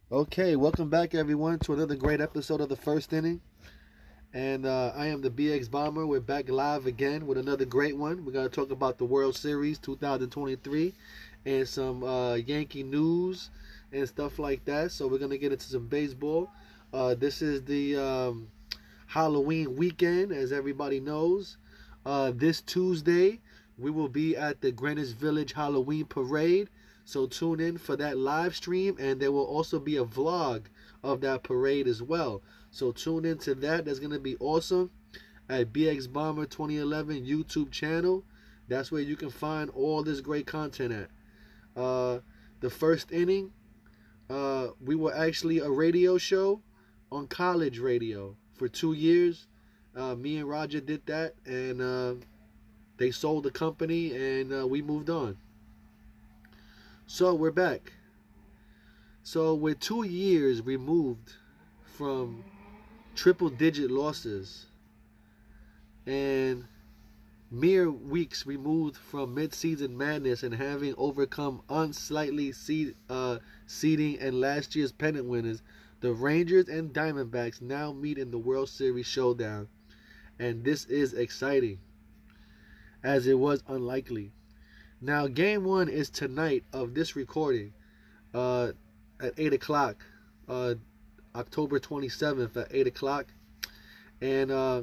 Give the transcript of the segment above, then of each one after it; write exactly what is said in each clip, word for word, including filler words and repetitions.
Okay, welcome back everyone to another great episode of the first inning. And uh, I am the B X Bomber. We're back live again with another great one. We're going to talk about the World Series twenty twenty-three and some uh, Yankee news and stuff like that. So we're going to get into some baseball. Uh, this is the um, Halloween weekend, as everybody knows. Uh, this Tuesday, we will be at the Greenwich Village Halloween Parade. So tune in for that live stream, and there will also be a vlog of that parade as well. So tune into that. That's going to be awesome at B X Bomber twenty eleven YouTube channel. That's where you can find all this great content at. Uh, the first inning, uh, we were actually a radio show on college radio for two years. Uh, me and Roger did that, and uh, they sold the company, and uh, we moved on. So we're back. So we're two years removed from triple digit losses and mere weeks removed from mid-season madness and having overcome unslightly seed, uh, seeding and last year's pennant winners. The Rangers and Diamondbacks now meet in the World Series showdown, and this is exciting as it was unlikely. Now game one is tonight of this recording, uh, at eight o'clock, uh, October twenty-seventh at eight o'clock. And uh,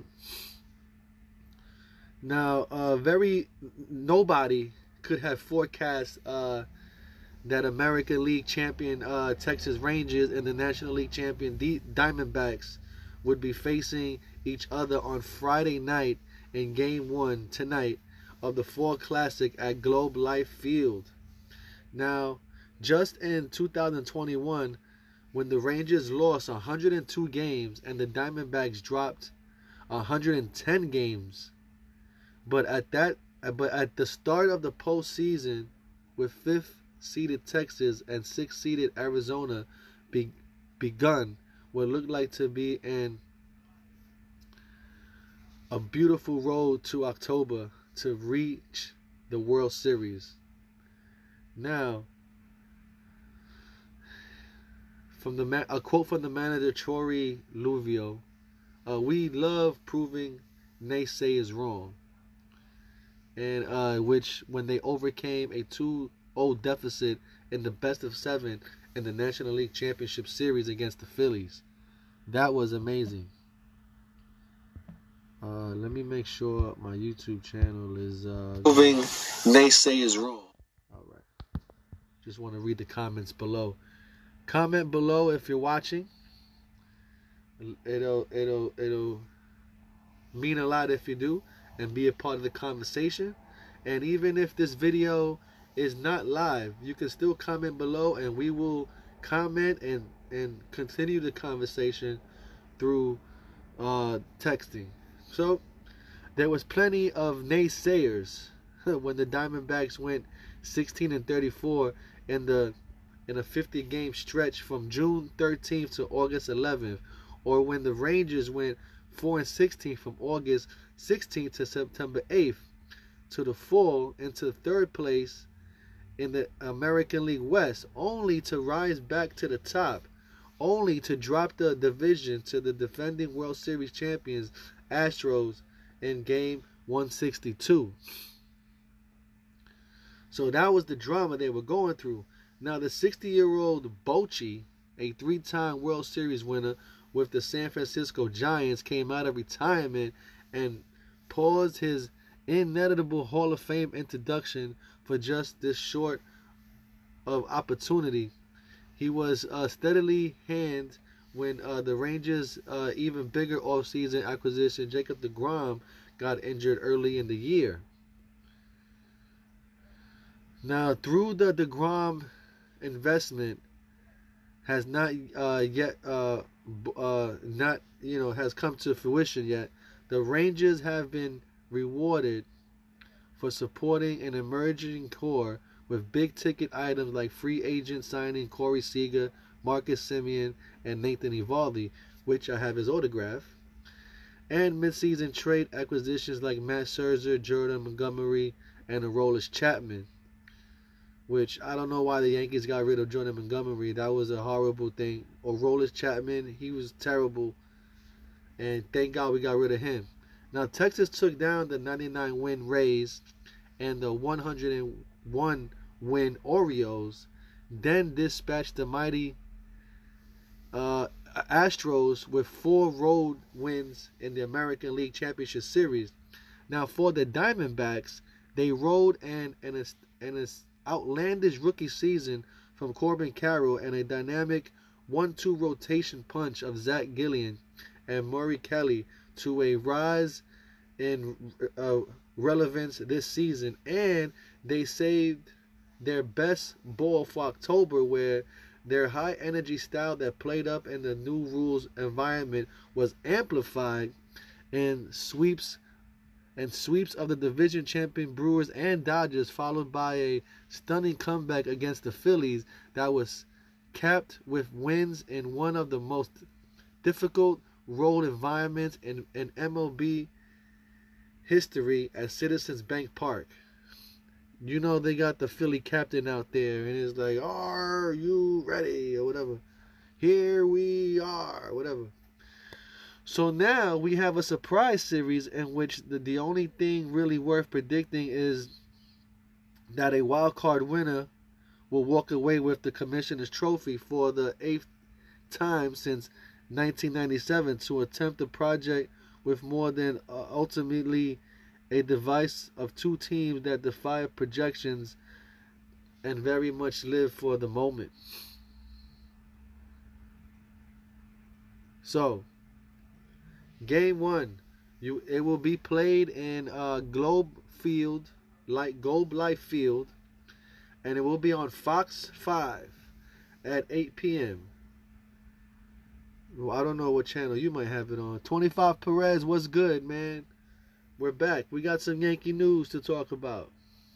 now, uh, very nobody could have forecast uh, that American League champion uh, Texas Rangers and the National League champion D- Diamondbacks would be facing each other on Friday night in Game One tonight of the Fall Classic at Globe Life Field. Now, just in two thousand twenty-one, when the Rangers lost one hundred two games and the Diamondbacks dropped one hundred ten games, but at that, but at the start of the postseason, with fifth-seeded Texas and sixth-seeded Arizona be, begun what looked like to be an a beautiful road to October to reach the World Series. Now, from the a quote from the manager Troy Luvio, uh, "We love proving naysayers wrong," and uh, which when they overcame a two oh deficit in the best of seven in the National League Championship Series against the Phillies. That was amazing. Uh, let me make sure my YouTube channel is uh, Proving naysayers wrong. All right. Just want to read the comments below. Comment below if you're watching. It'll it'll it'll mean a lot if you do, and be a part of the conversation. And even if this video is not live, you can still comment below, and we will comment and and continue the conversation through uh, texting. So there was plenty of naysayers when the Diamondbacks went sixteen and thirty-four in the in a fifty game stretch from June thirteenth to August eleventh, or when the Rangers went four and sixteen from August sixteenth to September eighth, to the fall into third place in the American League West, only to rise back to the top, only to drop the division to the defending World Series champions Astros in game one sixty-two. So that was the drama they were going through. Now the sixty-year-old Bochy, a three-time World Series winner with the San Francisco Giants, came out of retirement and paused his inevitable Hall of Fame introduction for just this short of opportunity. He was uh, steadily hand when uh, the Rangers' uh, even bigger offseason acquisition, Jacob deGrom, got injured early in the year. Now, through the deGrom investment, has not uh, yet uh, uh, not you know has come to fruition yet. The Rangers have been rewarded for supporting an emerging core with big ticket items like free agent signing Corey Seager, Marcus Semien, and Nathan Eovaldi, which I have his autograph, and midseason trade acquisitions like Matt Scherzer, Jordan Montgomery, and Aroldis Chapman. which I don't know why the Yankees got rid of Jordan Montgomery. That was a horrible thing. Or Aroldis Chapman, he was terrible. And thank God we got rid of him. Now, Texas took down the ninety-nine win Rays and the one hundred one win Orioles, then dispatched the mighty uh, Astros with four road wins in the American League Championship Series. Now, for the Diamondbacks, they rode an, an, an outlandish rookie season from Corbin Carroll and a dynamic one two rotation punch of Zach Gallen and Murray Kelly to a rise in uh, relevance this season, and they saved their best ball for October, where their high energy style that played up in the new rules environment was amplified in sweeps and sweeps of the division champion Brewers and Dodgers, followed by a stunning comeback against the Phillies that was capped with wins in one of the most difficult road environments in, in M L B history at Citizens Bank Park. You know, they got the Philly captain out there, and it's like, are you ready? Or whatever. Here we are, whatever. So now we have a surprise series in which the, the only thing really worth predicting is that a wild card winner will walk away with the Commissioner's Trophy for the eighth time since nineteen ninety-seven to attempt the project with more than uh, ultimately a device of two teams that defy projections and very much live for the moment. So, game one, you it will be played in uh, Globe Field, like Globe Life Field, and it will be on Fox five at eight p.m. Well, I don't know what channel you might have it on. twenty-five Perez, what's good, man? We're back. We got some Yankee news to talk about.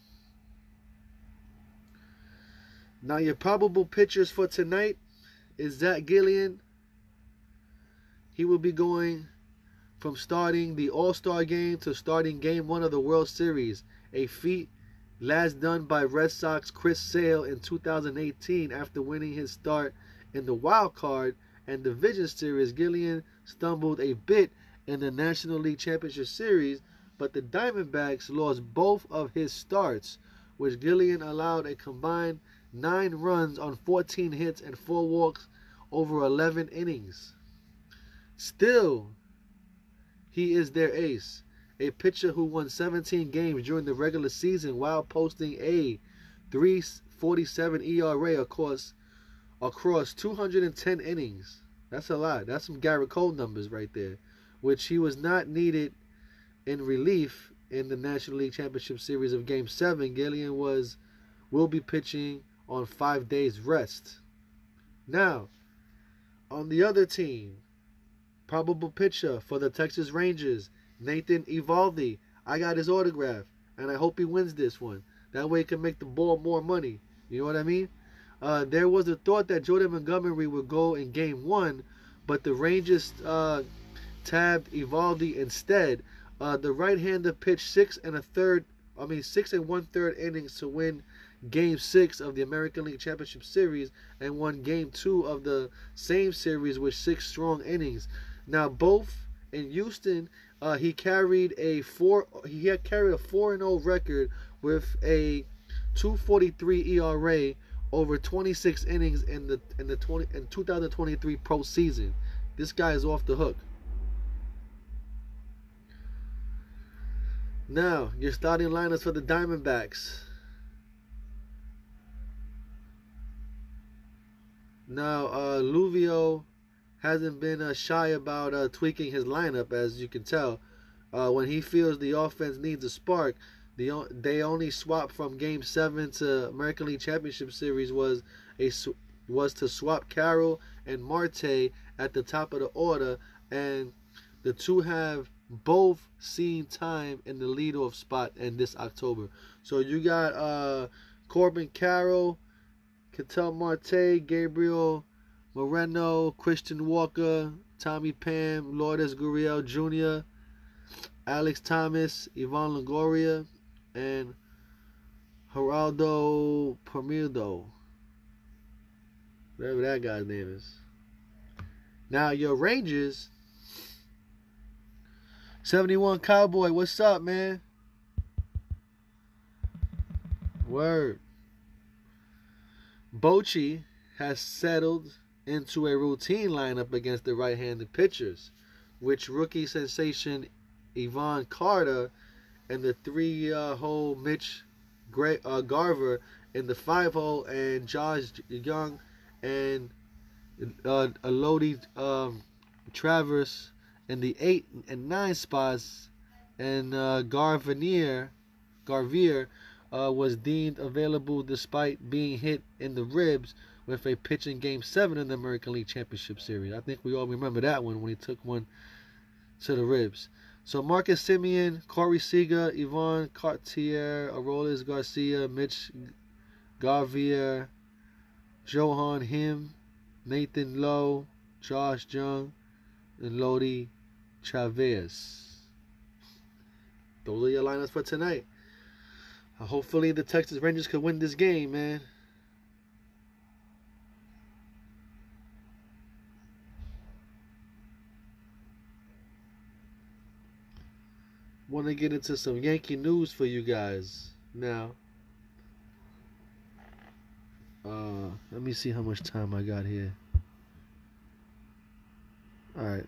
Now, your probable pitchers for tonight is Zach Gallen. He will be going from starting the All-Star game to starting game one of the World Series, a feat last done by Red Sox Chris Sale in two thousand eighteen after winning his start in the wild card and division series. Gallen stumbled a bit in the National League Championship Series, but the Diamondbacks lost both of his starts, which Gallen allowed a combined nine runs on fourteen hits and four walks over eleven innings. Still, he is their ace, a pitcher who won seventeen games during the regular season while posting a three forty-seven E R A across across two hundred ten innings. That's a lot. That's some Garrett Cole numbers right there, which he was not needed in relief in the National League Championship Series of Game seven. Gallen was will be pitching on five days rest. Now, on the other team, probable pitcher for the Texas Rangers, Nathan Eovaldi. I got his autograph, and I hope he wins this one. That way he can make the ball more money. You know what I mean? Uh, there was a thought that Jordan Montgomery would go in game one, but the Rangers uh, tabbed Eovaldi instead. Uh, the right-hander pitched six and a third, I mean six and one third innings to win Game Six of the American League Championship Series and won Game Two of the same series with six strong innings. Now, both in Houston, uh, he carried a four. He had carried a four and zero record with a two forty-three E R A over twenty-six innings in the in the twenty in two thousand twenty-three postseason. This guy is off the hook. Now, your starting lineups for the Diamondbacks. Now, uh, Luvio hasn't been uh, shy about uh, tweaking his lineup, as you can tell. Uh, when he feels the offense needs a spark, the they only swap from Game Seven to American League Championship Series was a was to swap Carroll and Marte at the top of the order, and the two have both seen time in the leadoff spot in this October. So you got uh, Corbin Carroll, Ketel Marte, Gabriel Moreno, Christian Walker, Tommy Pham, Lourdes Gurriel Junior, Alex Thomas, Ivan Longoria, and Geraldo Permido, whatever that guy's name is. Now your Rangers, seventy-one Cowboy, what's up, man? Word. Bochy has settled into a routine lineup against the right-handed pitchers, which rookie sensation Ivan Carter and the three-hole uh, Mitch Gray, uh, Garver in the five-hole, and Josh Young and uh, Elodie um, Travers in the eight and nine spots, and uh, Garvinier, Garvier uh, was deemed available despite being hit in the ribs with a pitch in Game seven in the American League Championship Series. I think we all remember that one when he took one to the ribs. So Marcus Semien, Corey Seager, Yvonne Cartier, Aroldis Garcia, Mitch Garvier, Johan Him, Nathan Lowe, Josh Jung, and Lodi Chavez. Those are your lineups for tonight. Uh, hopefully the Texas Rangers could win this game, man. Want to get into some Yankee news for you guys now. Uh, let me see how much time I got here. All right.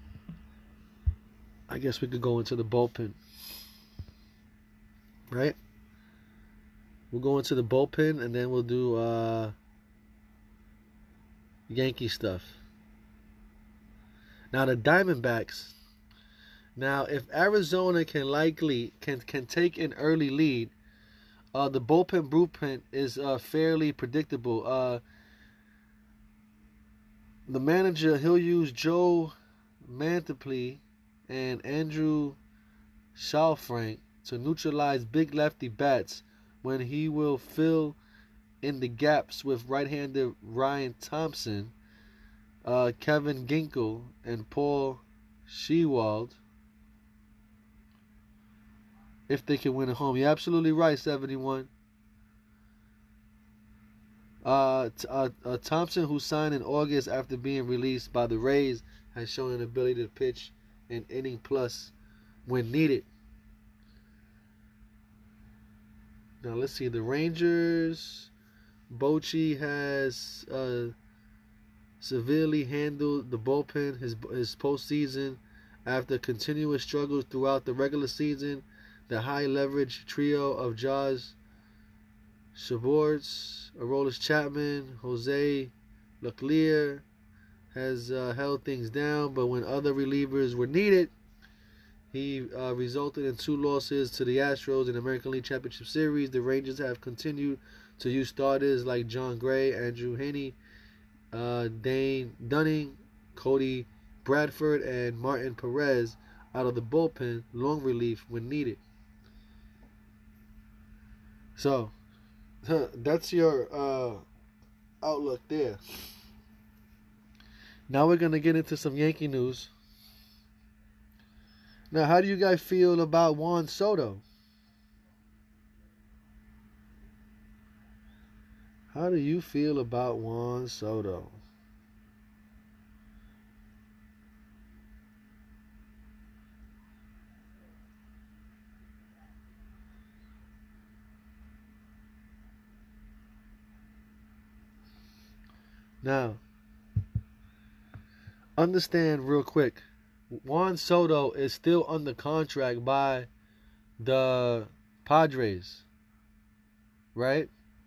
I guess we could go into the bullpen. Right? We'll go into the bullpen and then we'll do uh, Yankee stuff. Now the Diamondbacks. Now, if Arizona can likely can can take an early lead, uh, the bullpen blueprint is uh, fairly predictable. Uh, the manager, he'll use Joe Mantiply and Andrew Shalfrank to neutralize big lefty bats, when he will fill in the gaps with right-handed Ryan Thompson, uh, Kevin Ginkel, and Paul Shewald. If they can win at home. You're absolutely right, seventy-one. Uh, uh, uh, Thompson, who signed in August after being released by the Rays, has shown an ability to pitch an inning plus when needed. Now let's see. The Rangers. Bochy has uh, severely handled the bullpen his his postseason after continuous struggles throughout the regular season. The high leverage trio of Josh Sborz, Aroldis Chapman, Jose Leclerc has uh, held things down, but when other relievers were needed, he uh, resulted in two losses to the Astros in the American League Championship Series. The Rangers have continued to use starters like John Gray, Andrew Heaney, uh, Dane Dunning, Cody Bradford, and Martin Perez out of the bullpen, long relief when needed. So, that's your uh, outlook there. Now we're going to get into some Yankee news. Now, how do you guys feel about Juan Soto? How do you feel about Juan Soto? Now, understand real quick, Juan Soto is still under contract by the Padres, right?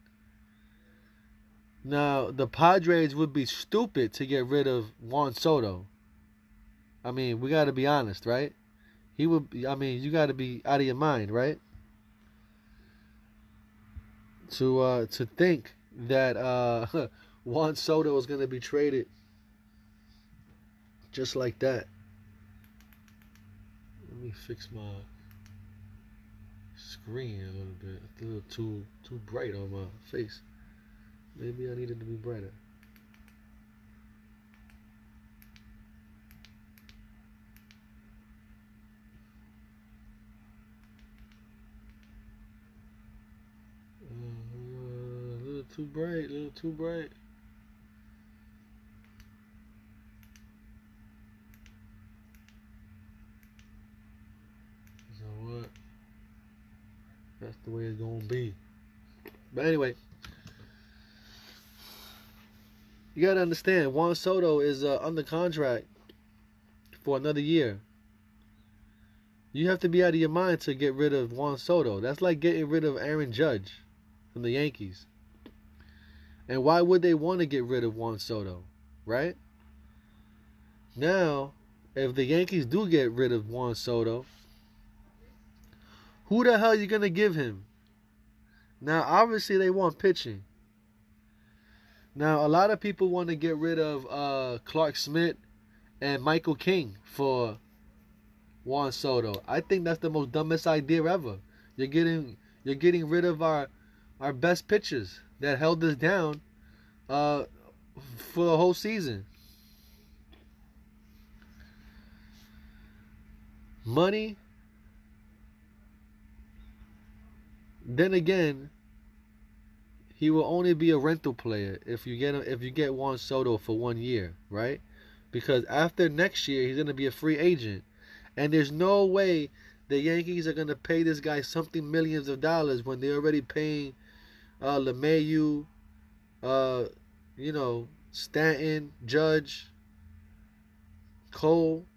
Now, the Padres would be stupid to get rid of Juan Soto. I mean, we got to be honest, right? He would. I mean, you got to be out of your mind, right? To uh, to think that uh, Juan Soto is going to be traded just like that. Let me fix my screen a little bit. It's a little too too bright on my face. Maybe I needed to be brighter. too bright, a little too bright. So what? That's the way it's gonna be. But anyway, you gotta understand, Juan Soto is uh, under contract for another year. You have to be out of your mind to get rid of Juan Soto. That's like getting rid of Aaron Judge from the Yankees. And why would they want to get rid of Juan Soto, right? Now, if the Yankees do get rid of Juan Soto, who the hell are you going to give him? Now, obviously, they want pitching. Now, a lot of people want to get rid of uh, Clark Smith and Michael King for Juan Soto. I think that's the most dumbest idea ever. You're getting you're getting rid of our our best pitchers that held us down uh, for the whole season. Money. Then again, he will only be a rental player if you get if you get Juan Soto for one year, right? Because after next year, he's gonna be a free agent. And there's no way the Yankees are going to pay this guy something millions of dollars when they're already paying uh, LeMahieu, uh, you know, Stanton, Judge, Cole.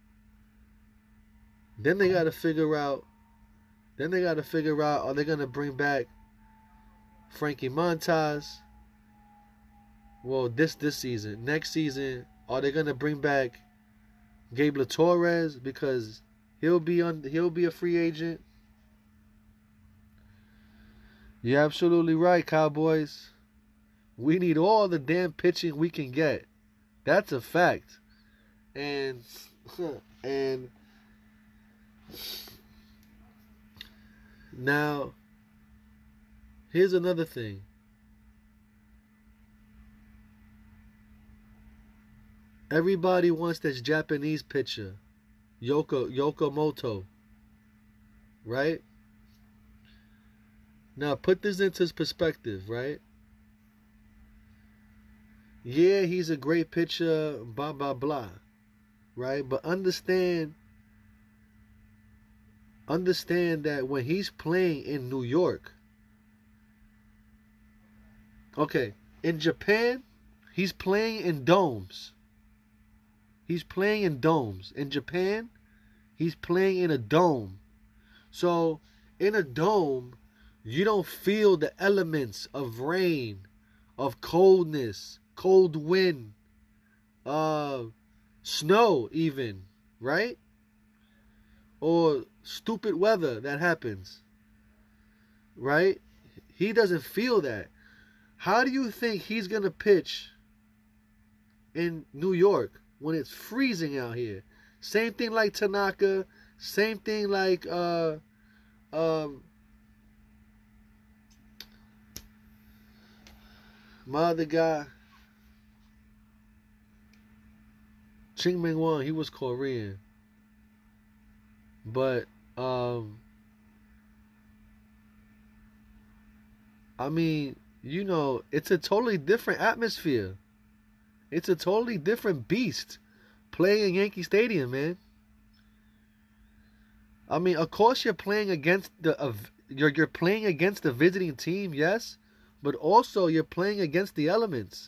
Then they got to figure out, then they got to figure out, are they going to bring back Frankie Montas? Well, this this season. Next season, are they going to bring back Gabriel Torres, because he'll be on he'll be a free agent? You're absolutely right, Cowboys. We need all the damn pitching we can get. That's a fact. And and now here's another thing. Everybody wants this Japanese pitcher, Yoko Yokomoto, right? Now put this into perspective, right? Yeah, he's a great pitcher, blah blah blah, right? But understand, understand that when he's playing in New York, okay, in Japan, he's playing in domes. He's playing in domes. In Japan, he's playing in a dome. So, in a dome, you don't feel the elements of rain, of coldness, cold wind, uh, snow even, right? Or stupid weather that happens, right? He doesn't feel that. How do you think he's going to pitch in New York when it's freezing out here? Same thing like Tanaka. Same thing like uh, um, my other guy, Ching Ming Won. He was Korean, but um, I mean, you know, it's a totally different atmosphere. It's a totally different beast playing in Yankee Stadium, man. I mean, of course you're playing against the uh, you're you're playing against the visiting team, yes, but also you're playing against the elements.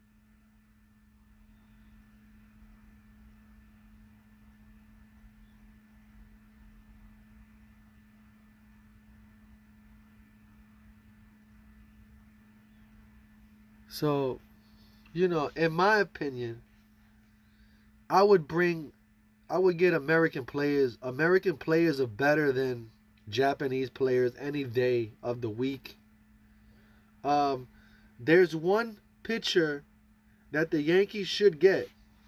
So, you know, in my opinion, I would bring, I would get American players. American players are better than Japanese players any day of the week. Um, there's one pitcher that the Yankees should get.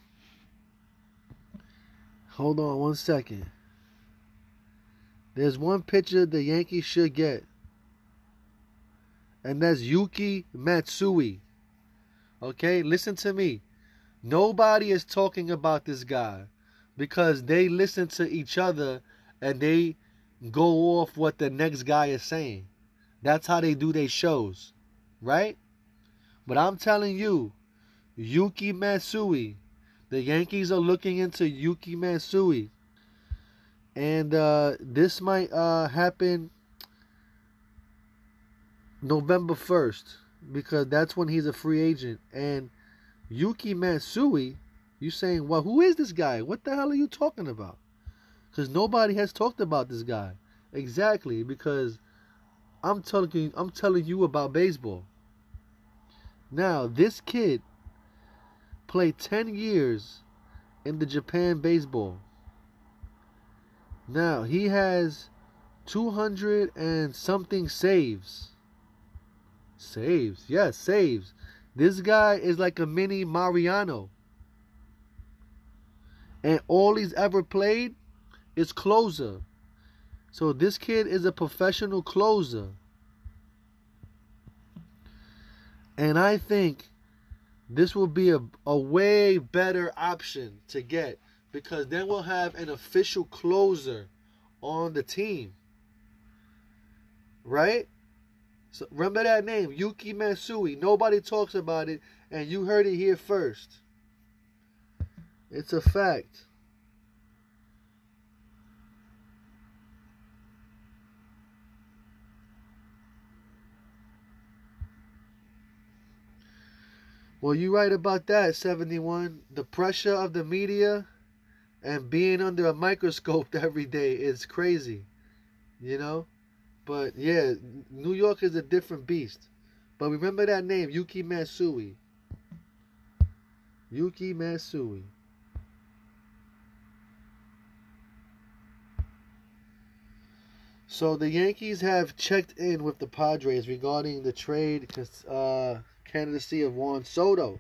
Hold on one second. There's one pitcher the Yankees should get, and that's Yuki Matsui. Okay, listen to me. Nobody is talking about this guy because they listen to each other and they go off what the next guy is saying. That's how they do their shows, right? But I'm telling you, Yuki Matsui, the Yankees are looking into Yuki Matsui. And uh, this might uh, happen November first, because that's when he's a free agent. And Yuki Matsui, you saying, well, who is this guy? What the hell are you talking about? Because nobody has talked about this guy. Exactly, because I'm telling I'm telling you about baseball. Now, this kid played ten years in the Japan baseball. Now, he has two hundred and something saves. Saves, yes, saves. This guy is like a mini Mariano. And all he's ever played is closer. So this kid is a professional closer. And I think this will be a, a way better option to get, because then we'll have an official closer on the team. Right? So remember that name, Yuki Matsui. Nobody talks about it, and you heard it here first. It's a fact. Well, you're right about that, seventy-one. The pressure of the media and being under a microscope every day is crazy, you know? But, yeah, New York is a different beast. But remember that name, Yuki Matsui. Yuki Matsui. So the Yankees have checked in with the Padres regarding the trade uh, candidacy of Juan Soto.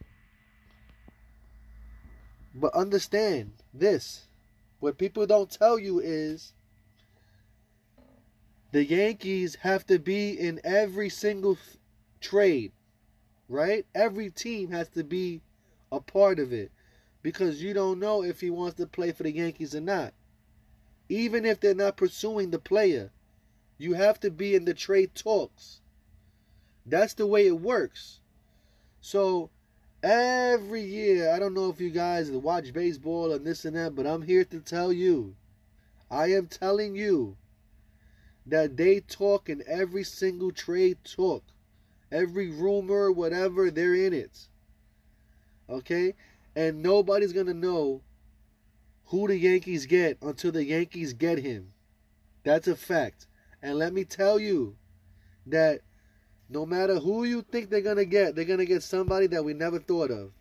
But understand this. What people don't tell you is the Yankees have to be in every single th- trade, right? Every team has to be a part of it, because you don't know if he wants to play for the Yankees or not. Even if they're not pursuing the player, you have to be in the trade talks. That's the way it works. So every year, I don't know if you guys watch baseball and this and that, but I'm here to tell you, I am telling you that they talk in every single trade talk. Every rumor, whatever, they're in it. Okay? And nobody's going to know who the Yankees get until the Yankees get him. That's a fact. And let me tell you that no matter who you think they're going to get, they're going to get somebody that we never thought of.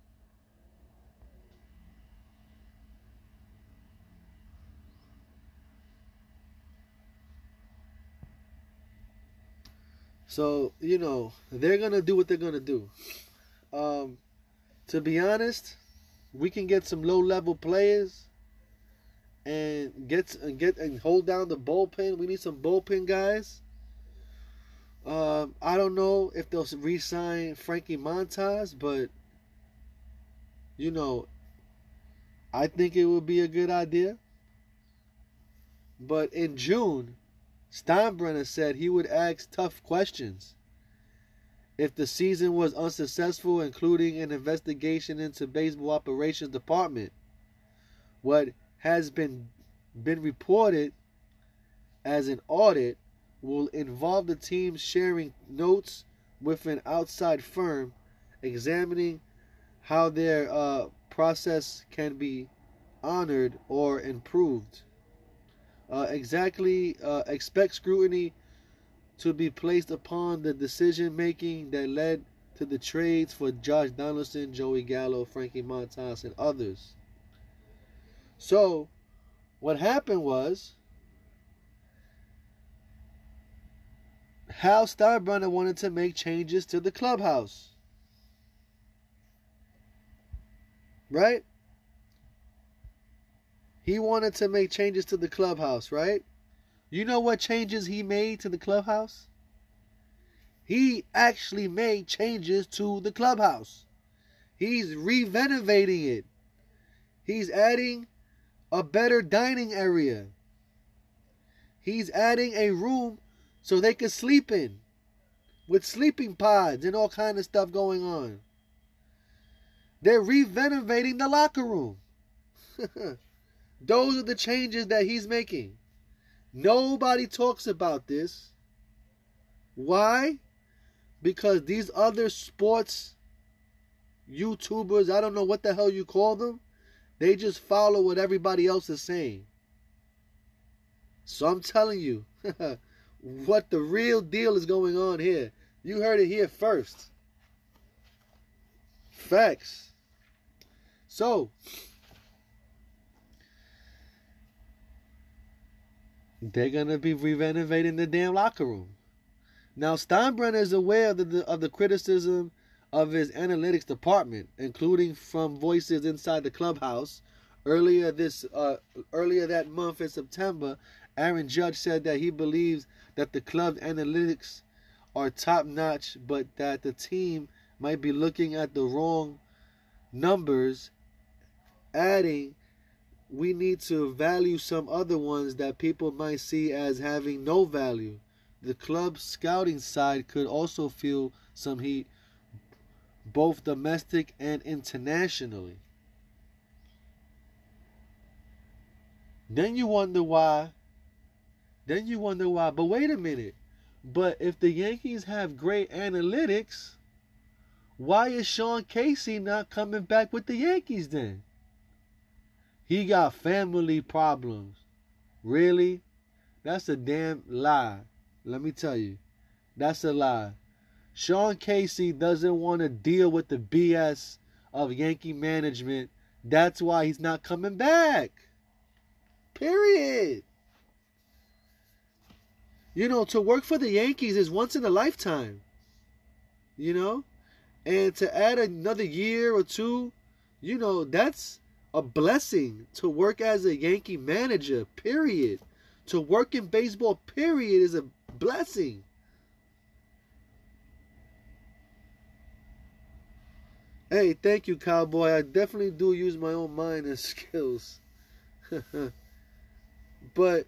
So, you know, they're going to do what they're going to do. Um, to be honest, we can get some low-level players and get and get and hold down the bullpen. We need some bullpen guys. Um, I don't know if they'll re-sign Frankie Montas, but you know, I think it would be a good idea. But in June, Steinbrenner said he would ask tough questions if the season was unsuccessful, including an investigation into baseball operations department. What has been been reported as an audit will involve the team sharing notes with an outside firm examining how their uh, process can be honored or improved. Uh, exactly, uh, expect scrutiny to be placed upon the decision making that led to the trades for Josh Donaldson, Joey Gallo, Frankie Montas, and others. So, what happened was, Hal Steinbrenner wanted to make changes to the clubhouse. Right? He wanted to make changes to the clubhouse, right? You know what changes he made to the clubhouse? He actually made changes to the clubhouse. He's re-renovating it. He's adding a better dining area. He's adding a room so they can sleep in. with sleeping pods and all kind of stuff going on. They're renovating the locker room. Those are the changes that he's making. Nobody talks about this. Why? Because these other sports YouTubers, I don't know what the hell you call them, they just follow what everybody else is saying. So I'm telling you what the real deal is going on here. You heard it here first. Facts. So, they're going to be re-renovating the damn locker room. Now, Steinbrenner is aware of the, of the criticism of his analytics department, including from voices inside the clubhouse. Earlier this, uh, earlier that month in September, Aaron Judge said that he believes that the club's analytics are top-notch, but that the team might be looking at the wrong numbers, adding, we need to value some other ones that people might see as having no value. The club's scouting side could also feel some heat, both domestic and internationally. Then you wonder why. Then you wonder why. But wait a minute. But if the Yankees have great analytics, why is Sean Casey not coming back with the Yankees then? He got family problems. Really? That's a damn lie. Let me tell you. That's a lie. Sean Casey doesn't want to deal with the B S of Yankee management. That's why he's not coming back. Period. You know, to work for the Yankees is once in a lifetime. You know? And to add another year or two, you know, that's a blessing to work as a Yankee manager, period. To work in baseball, period, is a blessing. Hey, thank you, Cowboy. I definitely do use my own mind and skills. But,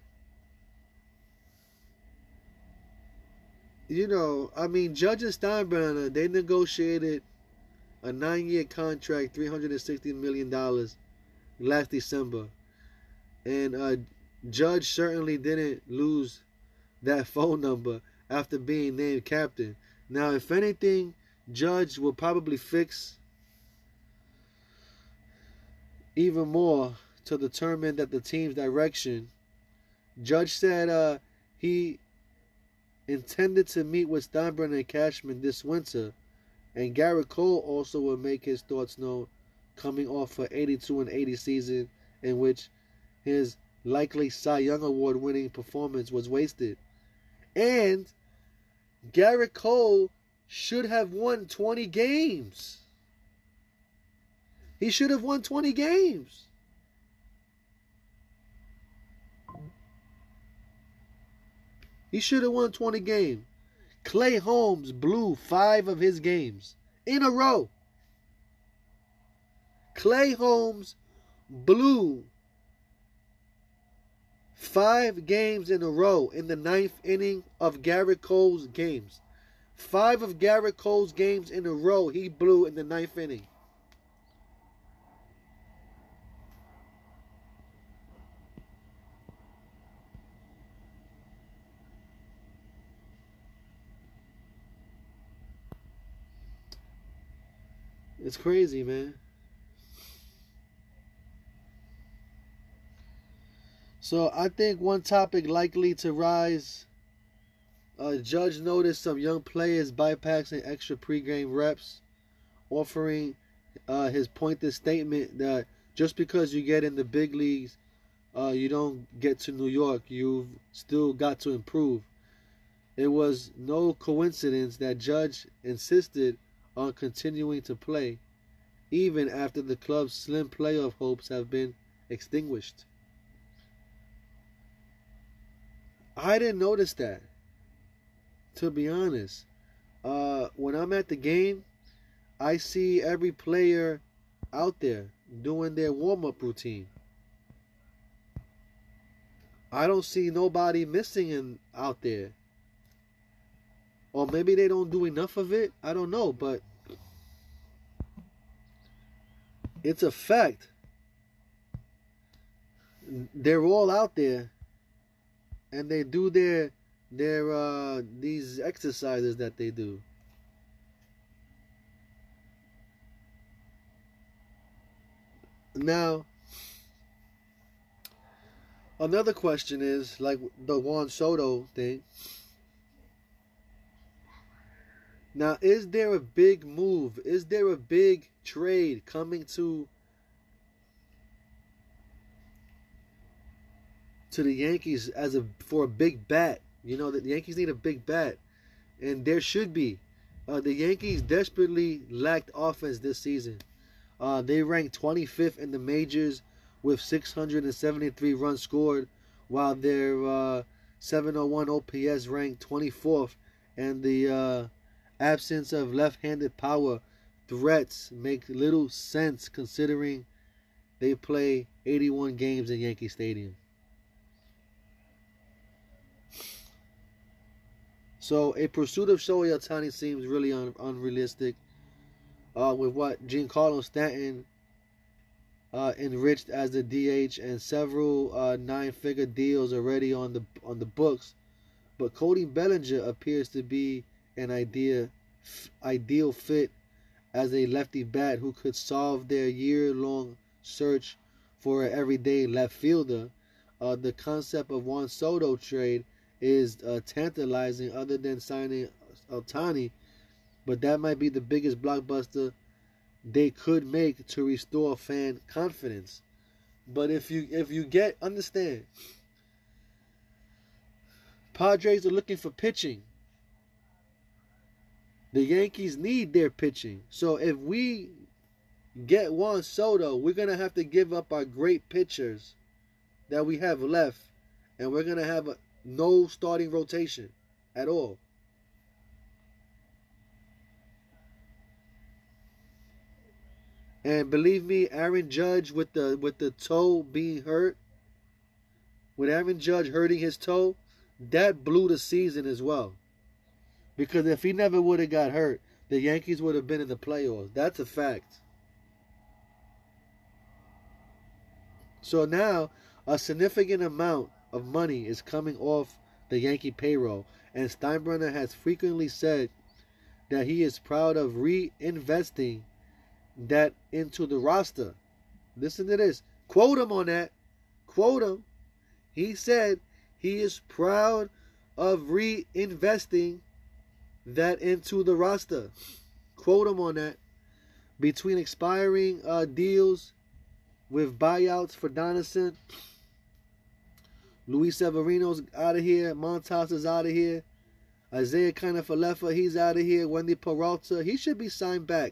you know, I mean, Judge and Steinbrenner, they negotiated a nine-year contract, three hundred sixty million dollars last December. And uh, Judge certainly didn't lose that phone number after being named captain. Now, if anything, Judge will probably fix even more to determine that the team's direction. Judge said uh, he intended to meet with Steinbrenner and Cashman this winter, and Garrett Cole also will make his thoughts known, coming off an eighty-two and eighty season in which his likely Cy Young Award winning performance was wasted. And Garrett Cole should have won twenty games. He should have won twenty games. He should have won twenty games. Clay Holmes blew five of his games in a row. Clay Holmes blew five games in a row in the ninth inning of Garrett Cole's games. Five of Garrett Cole's games in a row he blew in the ninth inning. It's crazy, man. So I think one topic likely to rise, uh, Judge noticed some young players bypassing extra pregame reps, offering uh, his pointed statement that just because you get in the big leagues, uh, you don't get to New York. You've still got to improve. It was no coincidence that Judge insisted on continuing to play, even after the club's slim playoff hopes have been extinguished. I didn't notice that, to be honest. Uh, when I'm at the game, I see every player out there doing their warm-up routine. I don't see nobody missing in, out there. Or maybe they don't do enough of it. I don't know, but it's a fact. They're all out there, and they do their their uh, these exercises that they do. Now, another question is like the Juan Soto thing. Now, is there a big move? Is there a big trade coming to to the Yankees as a for a big bat? You know that the Yankees need a big bat, and there should be. Uh, the Yankees desperately lacked offense this season. Uh, they ranked twenty-fifth in the majors with six hundred seventy-three runs scored, while their uh, seven oh one O P S ranked twenty-fourth, and the uh, absence of left-handed power threats make little sense considering they play eighty-one games in Yankee Stadium. So a pursuit of Shohei Ohtani seems really un- unrealistic. Uh, with what Giancarlo Stanton uh, enriched as the D H and several uh, nine-figure deals already on the on the books, but Cody Bellinger appears to be an idea f- ideal fit as a lefty bat who could solve their year-long search for an everyday left fielder. Uh, the concept of Juan Soto trade is uh, tantalizing, other than signing Ohtani. But that might be the biggest blockbuster they could make to restore fan confidence. But if you if you get understand, Padres are looking for pitching. The Yankees need their pitching. So if we get Juan Soto, we're gonna have to give up our great pitchers that we have left, and we're gonna have a, no starting rotation at all. And believe me, Aaron Judge with the with the toe being hurt, with Aaron Judge hurting his toe, that blew the season as well. Because if he never would have got hurt, the Yankees would have been in the playoffs. That's a fact. So now, a significant amount of money is coming off the Yankee payroll, and Steinbrenner has frequently said that he is proud of reinvesting that into the roster. Listen to this. Quote him on that. Quote him. He said he is proud of reinvesting that into the roster. Quote him on that. Between expiring uh, deals with buyouts for Donaldson, Luis Severino's out of here, Montas is out of here, Isaiah Kiner-Falefa, he's out of here, Wendy Peralta, he should be signed back.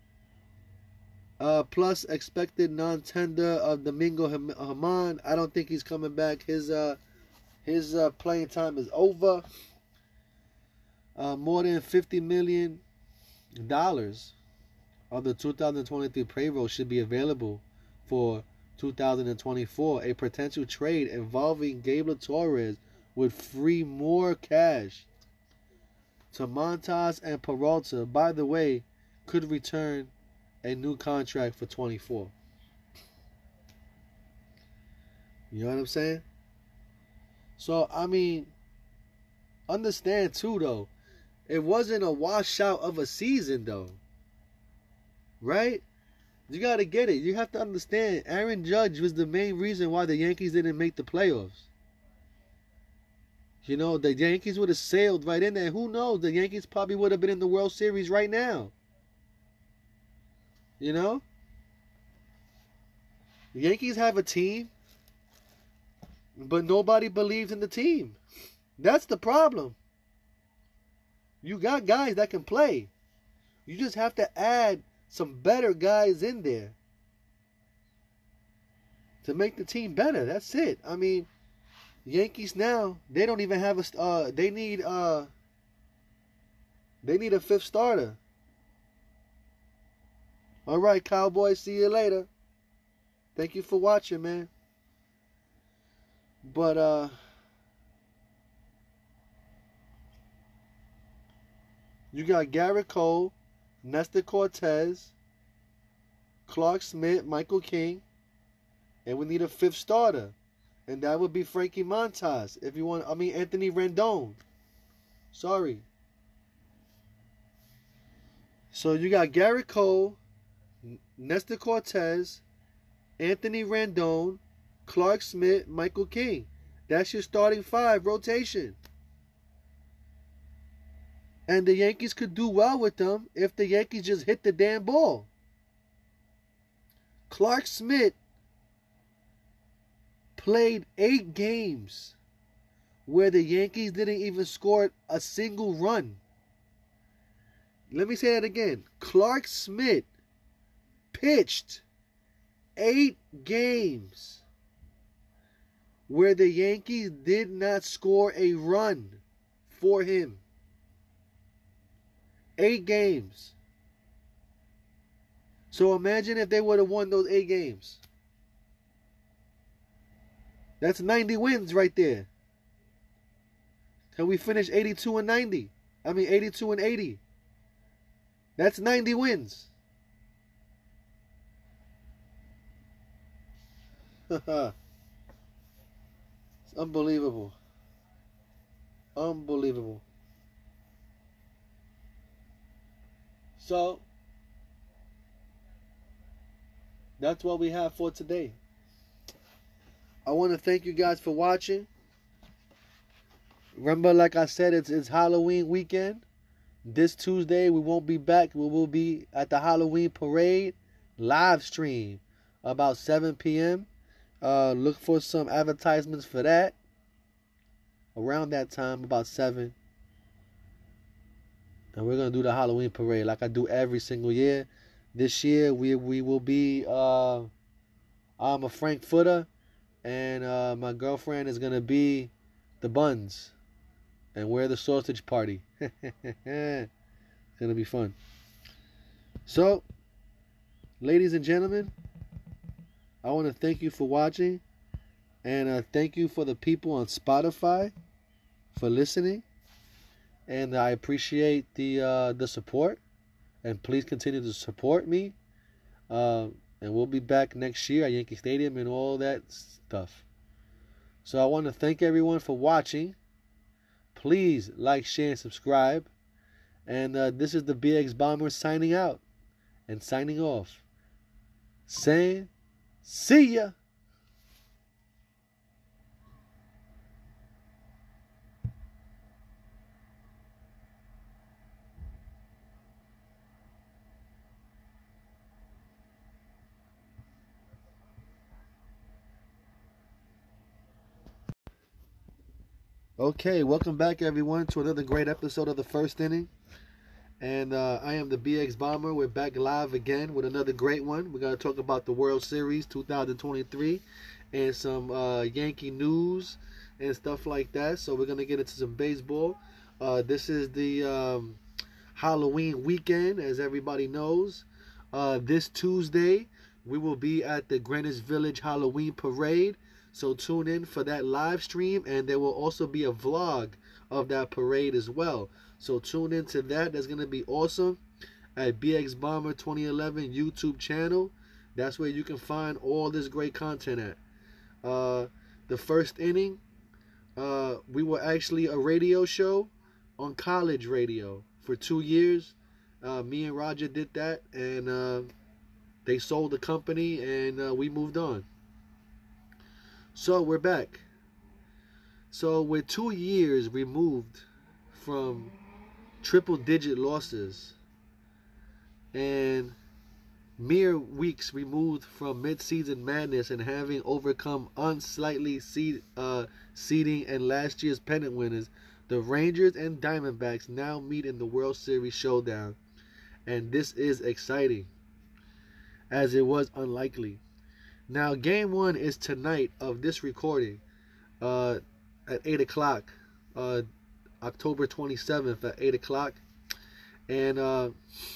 Uh, plus expected non-tender of Domingo Germán. I don't think he's coming back. His uh, his uh, playing time is over. Uh, more than fifty million dollars of the two thousand twenty-three payroll should be available for two thousand twenty-four. A potential trade involving Gabriel Torres would free more cash to Montas and Peralta. By the way, could return a new contract for twenty-four. You know what I'm saying? So, I mean, understand too, though, it wasn't a washout of a season, though. Right? You got to get it. You have to understand, Aaron Judge was the main reason why the Yankees didn't make the playoffs. You know, the Yankees would have sailed right in there. Who knows? The Yankees probably would have been in the World Series right now. You know? The Yankees have a team, but nobody believes in the team. That's the problem. You got guys that can play. You just have to add some better guys in there to make the team better. That's it. I mean, Yankees now, they don't even have a uh they need uh they need a fifth starter. All right, Cowboys, see you later. Thank you for watching, man. But, uh, You got Garrett Cole, Nestor Cortez, Clark Smith, Michael King, and we need a fifth starter. And that would be Frankie Montas. If you want, I mean, Anthony Rendon. Sorry. So you got Garrett Cole, Nestor Cortez, Anthony Rendon, Clark Smith, Michael King. That's your starting five rotation. And the Yankees could do well with them if the Yankees just hit the damn ball. Clark Smith played eight games where the Yankees didn't even score a single run. Let me say that again. Clark Smith pitched eight games where the Yankees did not score a run for him. Eight games. So imagine if they would have won those eight games. That's ninety wins right there. Can we finish eighty-two and ninety? I mean eighty-two and eighty. That's ninety wins. It's unbelievable. Unbelievable. So, that's what we have for today. I want to thank you guys for watching. Remember, like I said, it's, it's Halloween weekend. This Tuesday, we won't be back. We will be at the Halloween parade live stream about seven p.m. Uh, look for some advertisements for that. Around that time, about seven. And we're going to do the Halloween parade like I do every single year. This year, we we will be, uh, I'm a Frankfurter. And uh, my girlfriend is going to be the Buns. And we're the sausage party. It's going to be fun. So, ladies and gentlemen, I want to thank you for watching. And uh, thank you for the people on Spotify for listening. And I appreciate the uh, the support. And please continue to support me. Uh, and we'll be back next year at Yankee Stadium and all that stuff. So I want to thank everyone for watching. Please like, share, and subscribe. And uh, this is the B X Bomber signing out and signing off. Saying, see ya. Okay, welcome back everyone to another great episode of the first inning. And uh, I am the B X Bomber. We're back live again with another great one. We're going to talk about the World Series two thousand twenty-three and some uh, Yankee news and stuff like that. So we're going to get into some baseball. Uh, this is the um, Halloween weekend, as everybody knows. Uh, this Tuesday, we will be at the Greenwich Village Halloween Parade. So tune in for that live stream, and there will also be a vlog of that parade as well. So tune in to that. That's going to be awesome at B X Bomber twenty eleven YouTube channel. That's where you can find all this great content at. Uh, the first inning, uh, we were actually a radio show on college radio for two years. Uh, me and Roger did that, and uh, they sold the company, and uh, we moved on. So we're back. So we're two years removed from triple digit losses and mere weeks removed from mid-season madness and having overcome unslightly seed, uh, seeding and last year's pennant winners. The Rangers and Diamondbacks now meet in the World Series showdown, and this is exciting as it was unlikely. Now, game one is tonight of this recording uh, at eight o'clock, uh, October twenty-seventh at eight o'clock. And uh,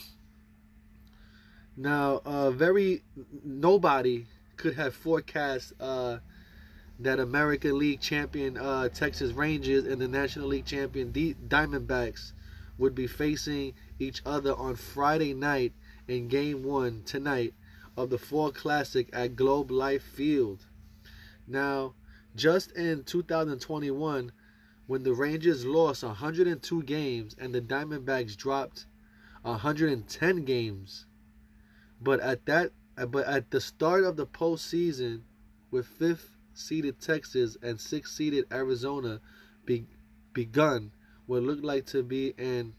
now, uh, very, nobody could have forecast uh, that American League champion uh, Texas Rangers and the National League champion D- Diamondbacks would be facing each other on Friday night in Game one tonight of the Fall Classic at Globe Life Field. Now, just in two thousand twenty-one, when the Rangers lost one hundred two games and the Diamondbacks dropped one hundred ten games, but at that, but at the start of the postseason, with fifth-seeded Texas and sixth-seeded Arizona be, begun what looked like to be an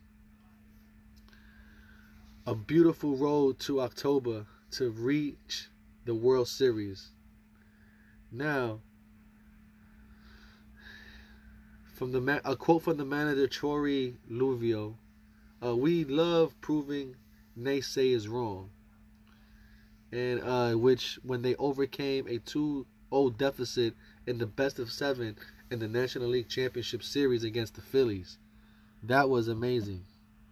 a beautiful road to October to reach the World Series. Now, from the a quote from the manager Troy Luvio, uh, we love proving naysayers wrong. And uh, which when they overcame a two oh deficit in the best of seven in the National League Championship Series against the Phillies. That was amazing.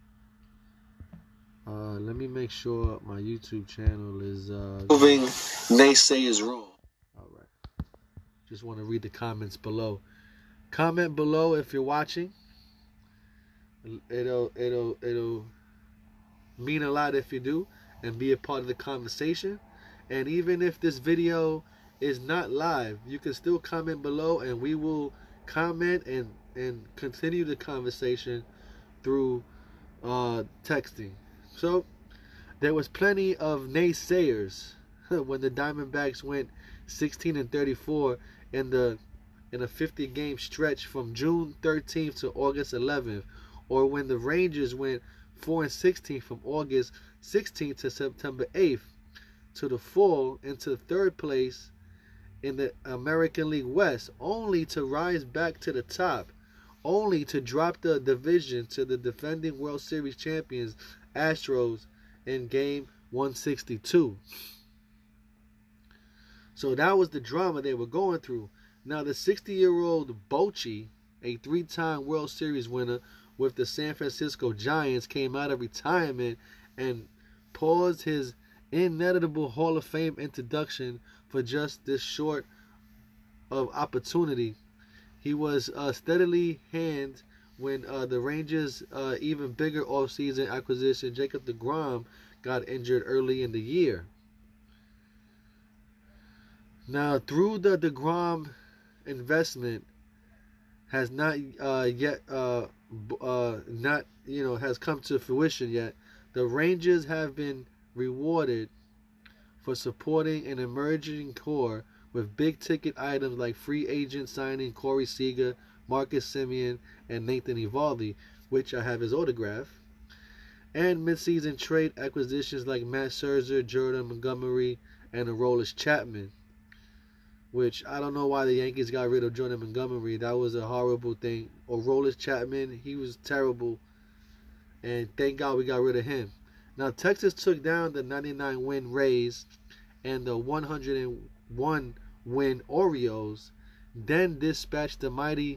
Uh, let me make sure my YouTube channel is uh, Proving naysayers wrong. All right. Just want to read the comments below. Comment below if you're watching. It'll it'll it'll mean a lot if you do, and be a part of the conversation. And even if this video is not live, you can still comment below, and we will comment and and continue the conversation through uh, texting. So there was plenty of naysayers when the Diamondbacks went sixteen and thirty-four in the in a fifty game stretch from June thirteenth to August eleventh, or when the Rangers went four and sixteen from August sixteenth to September eighth to the fall into third place in the American League West, only to rise back to the top, only to drop the division to the defending World Series champions Astros in game one sixty-two. So that was the drama they were going through. Now the sixty-year-old Bochy, a three-time World Series winner with the San Francisco Giants, came out of retirement and paused his inevitable Hall of Fame introduction for just this short of opportunity. He was uh, steadily hand when uh, the Rangers' uh, even bigger offseason acquisition, Jacob deGrom, got injured early in the year. Now, through the deGrom investment, has not uh, yet uh, uh, not you know has come to fruition yet. The Rangers have been rewarded for supporting an emerging core with big ticket items like free agent signing Corey Seager, Marcus Semien, and Nathan Eovaldi, which I have his autograph, and midseason trade acquisitions like Matt Scherzer, Jordan Montgomery, and Aroldis Chapman, which I don't know why the Yankees got rid of Jordan Montgomery. That was a horrible thing. Aroldis Chapman, he was terrible, and thank God we got rid of him. Now, Texas took down the ninety-nine win Rays and the one hundred one win Orioles, then dispatched the mighty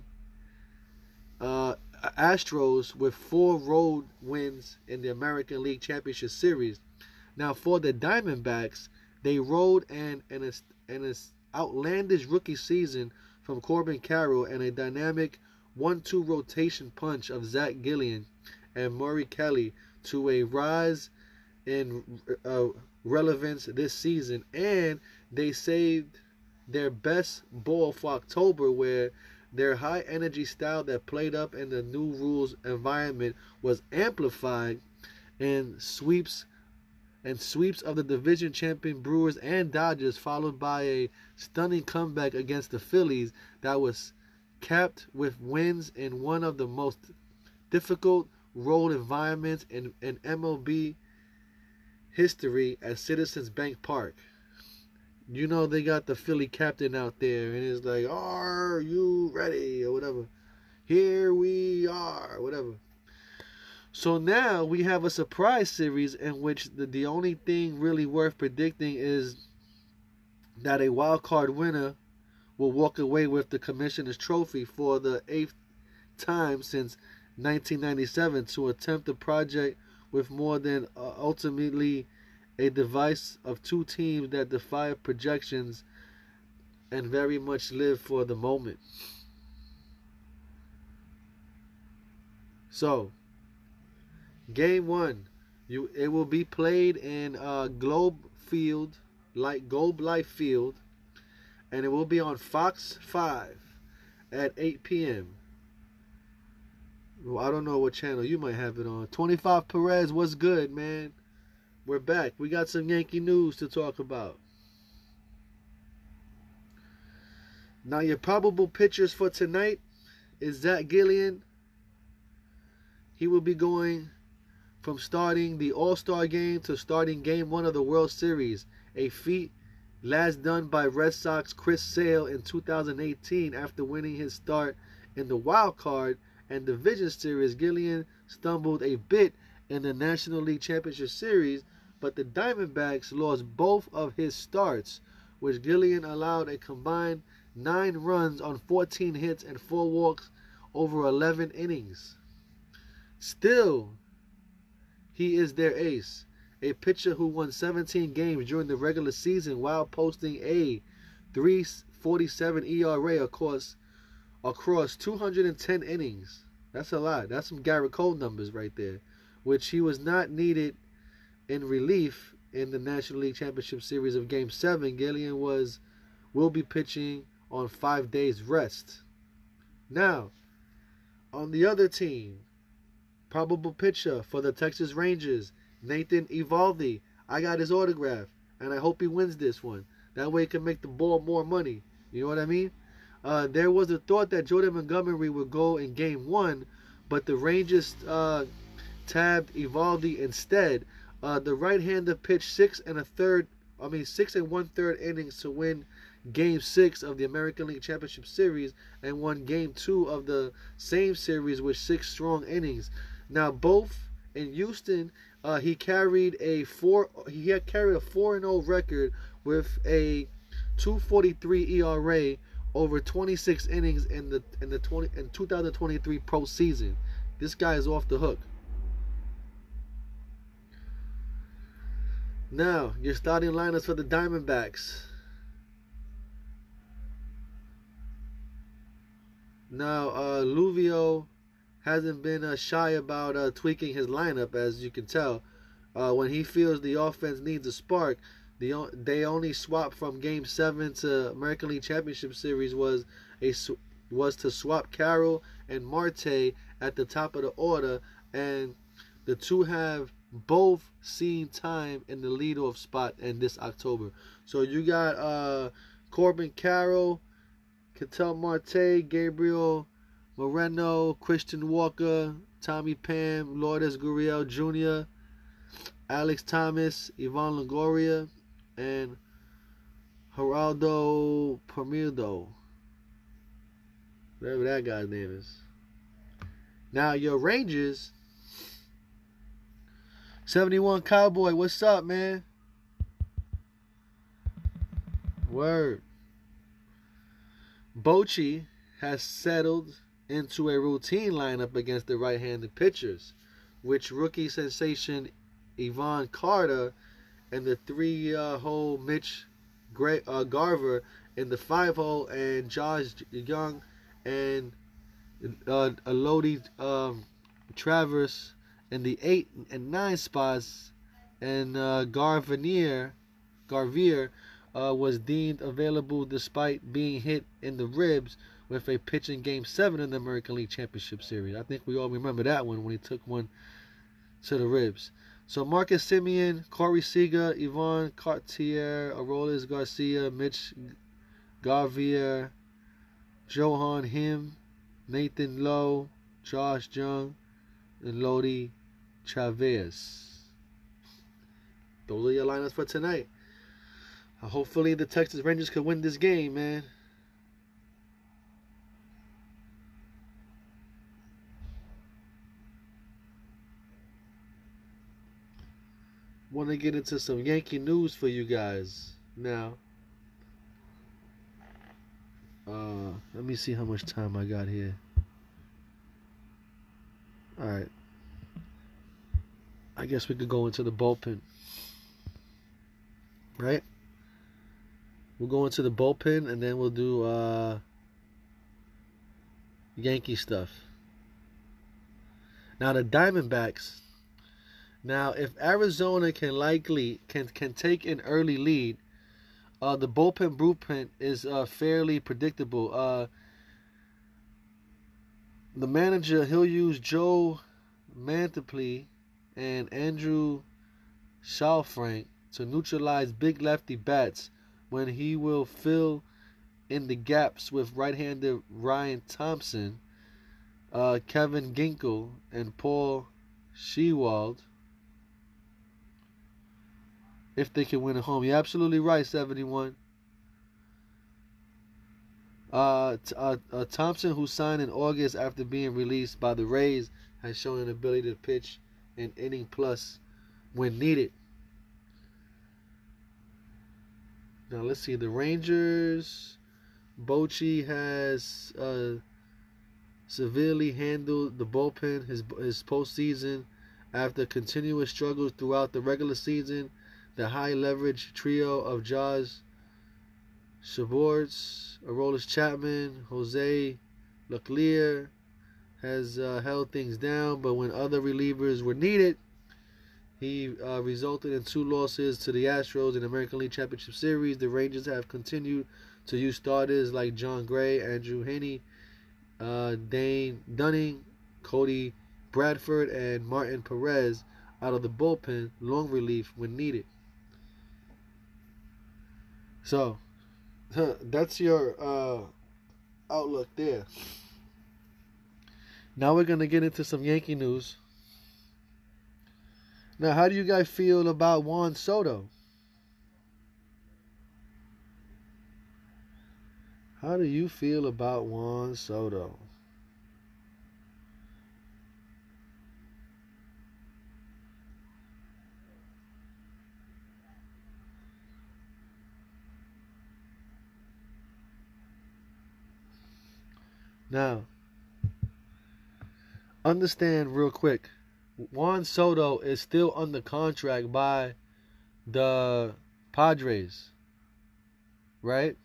uh, Astros with four road wins in the American League Championship Series. Now, for the Diamondbacks, they rode an, an, an outlandish rookie season from Corbin Carroll and a dynamic one two rotation punch of Zach Gallen and Murray Kelly to a rise in uh, relevance this season, and they saved their best ball for October, where their high energy style that played up in the new rules environment was amplified in sweeps and sweeps of the division champion Brewers and Dodgers, followed by a stunning comeback against the Phillies that was capped with wins in one of the most difficult road environments in, in M L B history at Citizens Bank Park. You know, they got the Philly captain out there, and it's like, are you ready? Or whatever. Here we are, whatever. So now we have a surprise series in which the, the only thing really worth predicting is that a wild card winner will walk away with the Commissioner's Trophy for the eighth time since nineteen ninety-seven to attempt the project with more than uh, ultimately a device of two teams that defy projections and very much live for the moment. So, Game one, you it will be played in uh, Globe Field, like Globe Life Field, and it will be on Fox five at eight p.m. Well, I don't know what channel you might have it on. twenty-five Perez, what's good, man? We're back. We got some Yankee news to talk about. Now, your probable pitchers for tonight is Zach Gallen. He will be going from starting the All-Star game to starting Game one of the World Series, a feat last done by Red Sox Chris Sale in two thousand eighteen after winning his start in the Wild Card and Division Series. Gallen stumbled a bit in the National League Championship Series, but the Diamondbacks lost both of his starts, which Gallen allowed a combined nine runs on fourteen hits and four walks over eleven innings. Still, he is their ace, a pitcher who won seventeen games during the regular season while posting a three forty-seven E R A across, across two hundred ten innings. That's a lot. That's some Garrett Cole numbers right there, which he was not needed in relief in the National League Championship Series of Game seven. Gallen was will be pitching on five days rest. Now, on the other team, probable pitcher for the Texas Rangers, Nathan Eovaldi. I got his autograph, and I hope he wins this one. That way he can make the ball more money. You know what I mean? Uh, there was a thought that Jordan Montgomery would go in Game one, but the Rangers uh, tabbed Eovaldi instead. Uh, the right-hander pitched six and a third, I mean six and one-third innings to win Game six of the American League Championship Series and won Game two of the same series with six strong innings. Now, both in Houston, uh, he carried a four. He had carried a four and zero record with a two forty-three E R A over twenty-six innings in the in the twenty in two thousand twenty-three postseason. This guy is off the hook. Now, your starting lineups for the Diamondbacks. Now, uh, Luvio hasn't been uh, shy about uh, tweaking his lineup, as you can tell. Uh, when he feels the offense needs a spark, the they only swap from Game Seven to American League Championship Series was a was to swap Carroll and Marte at the top of the order, and the two have both seen time in the leadoff spot in this October. So you got uh, Corbin Carroll, Ketel Marte, Gabriel Moreno, Christian Walker, Tommy Pham, Lourdes Gurriel Junior, Alex Thomas, Ivan Longoria, and Geraldo Permedo. Whatever that guy's name is. Now, your Rangers, seventy-one Cowboy, what's up, man? Word. Bochy has settled into a routine lineup against the right-handed pitchers, which rookie sensation Ivan Carter and the three-hole uh, Mitch Gray, uh, Garver in the five-hole, and Josh Young and uh, Elodie um, Travers in the eight and nine spots, and uh, Garvinier, Garvier uh, was deemed available despite being hit in the ribs with a pitch in Game seven in the American League Championship Series. I think we all remember that one when he took one to the ribs. So Marcus Semien, Corey Seager, Yvonne Cartier, Aroldis Garcia, Mitch Garvier, Johan Him, Nathan Lowe, Josh Jung, and Lodi Chavez. Those are your lineups for tonight. Uh, hopefully the Texas Rangers can win this game, man. Want to get into some Yankee news for you guys now. Uh, let me see how much time I got here. All right. I guess we could go into the bullpen. Right? We'll go into the bullpen and then we'll do uh, Yankee stuff. Now the Diamondbacks Now, if Arizona can likely can can take an early lead, uh, the bullpen blueprint is uh, fairly predictable. Uh, the manager, he'll use Joe Mantiply and Andrew Shalfrank to neutralize big lefty bats when he will fill in the gaps with right-hander Ryan Thompson, uh, Kevin Ginkel, and Paul Shewald. If they can win at home. You're absolutely right, seventy-one. Uh, uh, uh, Thompson, who signed in August after being released by the Rays, has shown an ability to pitch an inning plus when needed. Now let's see. The Rangers, Bochy has uh, severely handled the bullpen his his postseason after continuous struggles throughout the regular season. The high leverage trio of Josh Sborz, Aroldis Chapman, Jose Leclerc has uh, held things down, but when other relievers were needed, he uh, resulted in two losses to the Astros in the American League Championship Series. The Rangers have continued to use starters like John Gray, Andrew Heaney, uh, Dane Dunning, Cody Bradford, and Martin Perez out of the bullpen, long relief when needed. So, that's your uh, outlook there. Now we're going to get into some Yankee news. Now, how do you guys feel about Juan Soto? How do you feel about Juan Soto? Now, understand real quick, Juan Soto is still under contract by the Padres, right?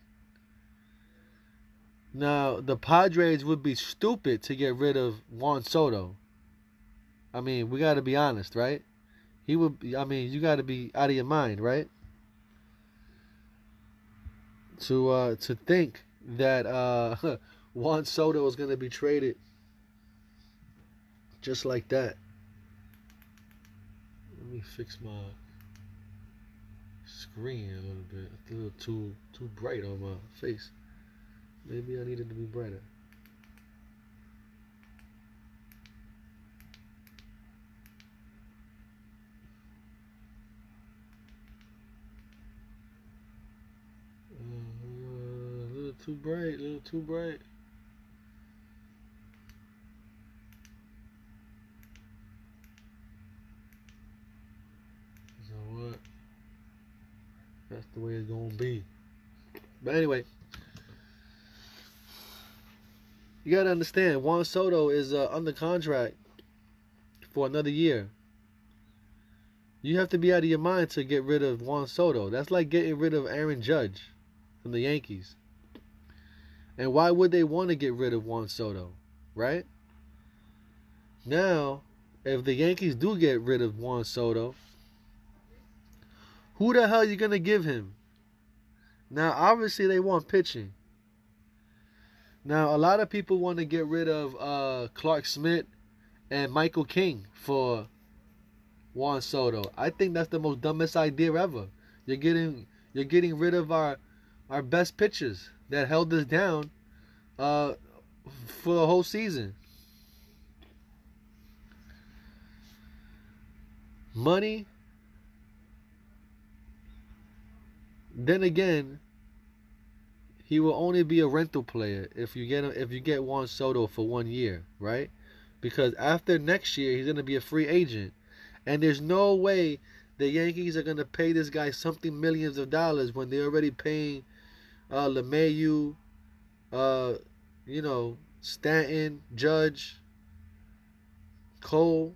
Now, the Padres would be stupid to get rid of Juan Soto. I mean, we got to be honest, right? He would, I mean, you got to be out of your mind, right? To uh, to think that uh, Juan Soto is going to be traded just like that. Let me fix my screen a little bit. It's a little too too bright on my face. Maybe I need it to be brighter. Uh, a little too bright, a little too bright. That's the way it's gonna be. But anyway, you gotta understand, Juan Soto is uh, under contract for another year. You have to be out of your mind to get rid of Juan Soto. That's like getting rid of Aaron Judge from the Yankees. And why would they want to get rid of Juan Soto, right? Now, if the Yankees do get rid of Juan Soto, who the hell are you going to give him? Now, obviously, they want pitching. Now, a lot of people want to get rid of uh, Clark Schmidt and Michael King for Juan Soto. I think that's the most dumbest idea ever. You're getting you're getting rid of our our best pitchers that held us down uh, for the whole season. Money. Then again, he will only be a rental player if you get if you get Juan Soto for one year, right? Because after next year, he's gonna be a free agent, and there's no way the Yankees are gonna pay this guy something millions of dollars when they're already paying uh, LeMahieu, uh, you know, Stanton, Judge, Cole.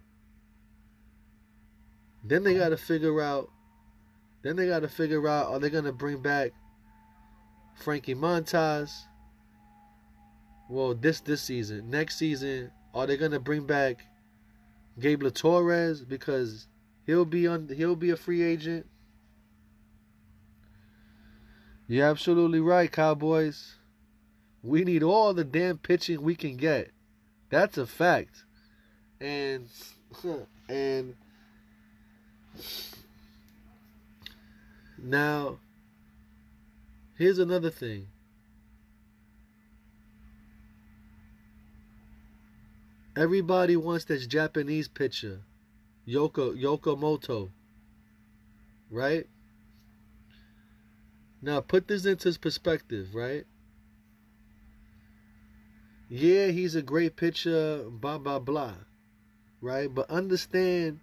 Then they gotta figure out. Then they got to figure out, are they going to bring back Frankie Montas? Well, this this season. Next season, are they going to bring back Gabriel Torres? Because He'll be on. He'll be a free agent. You're absolutely right, Cowboys. We need all the damn pitching we can get. That's a fact. And and now here's another thing. Everybody wants this Japanese pitcher, Yoko Yokomoto, right? Now put this into perspective, right? Yeah, he's a great pitcher, blah blah blah, right? But understand,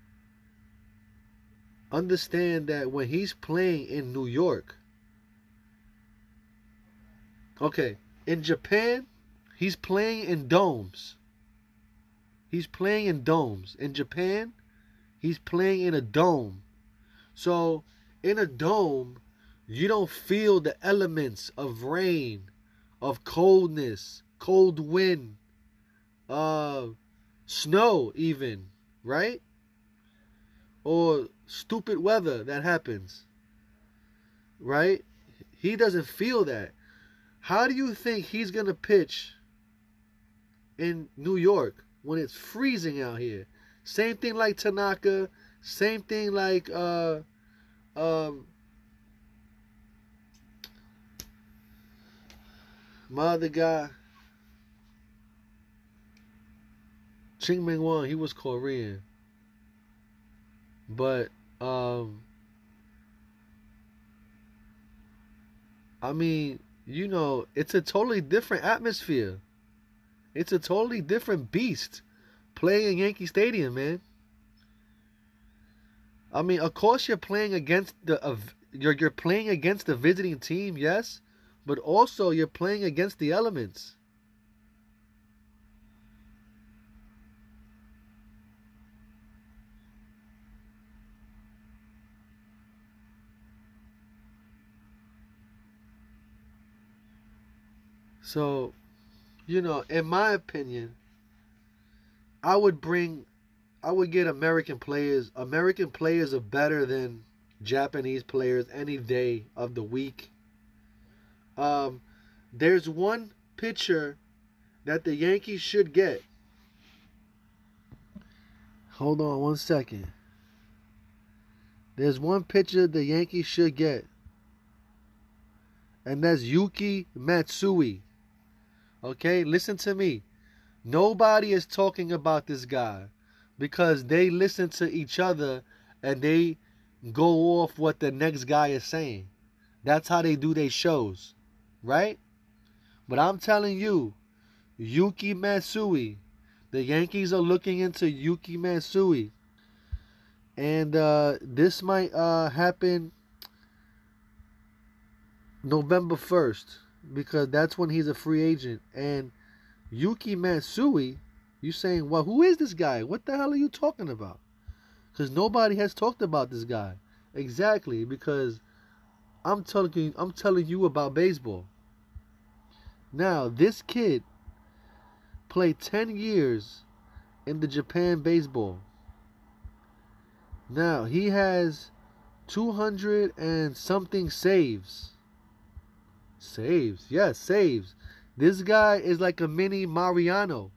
understand that when he's playing in New York, okay, in Japan, he's playing in domes. He's playing in domes. In Japan, he's playing in a dome. So, in a dome, you don't feel the elements of rain, of coldness, cold wind, uh, snow even, right? Or stupid weather that happens, right? He doesn't feel that. How do you think he's going to pitch in New York when it's freezing out here? Same thing like Tanaka. Same thing like uh, um, my other guy, Ching Ming Won. He was Korean, but um, I mean, you know, it's a totally different atmosphere. It's a totally different beast playing in Yankee Stadium, man. I mean, of course you're playing against the uh, you're you're playing against the visiting team, yes, but also you're playing against the elements. So, you know, in my opinion, I would bring, I would get American players. American players are better than Japanese players any day of the week. Um, there's one pitcher that the Yankees should get. Hold on one second. There's one pitcher the Yankees should get, and that's Yuki Matsui. Okay, listen to me. Nobody is talking about this guy because they listen to each other and they go off what the next guy is saying. That's how they do their shows, right? But I'm telling you, Yuki Matsui, the Yankees are looking into Yuki Matsui. And uh, this might uh, happen November first. Because that's when he's a free agent. And Yuki Matsui, you saying, well, who is this guy? What the hell are you talking about? Because nobody has talked about this guy. Exactly, because I'm telling you, I'm telling you about baseball. Now, this kid played ten years in the Japan baseball. Now, he has two hundred and something saves. Saves. Yes, saves. This guy is like a mini Mariano.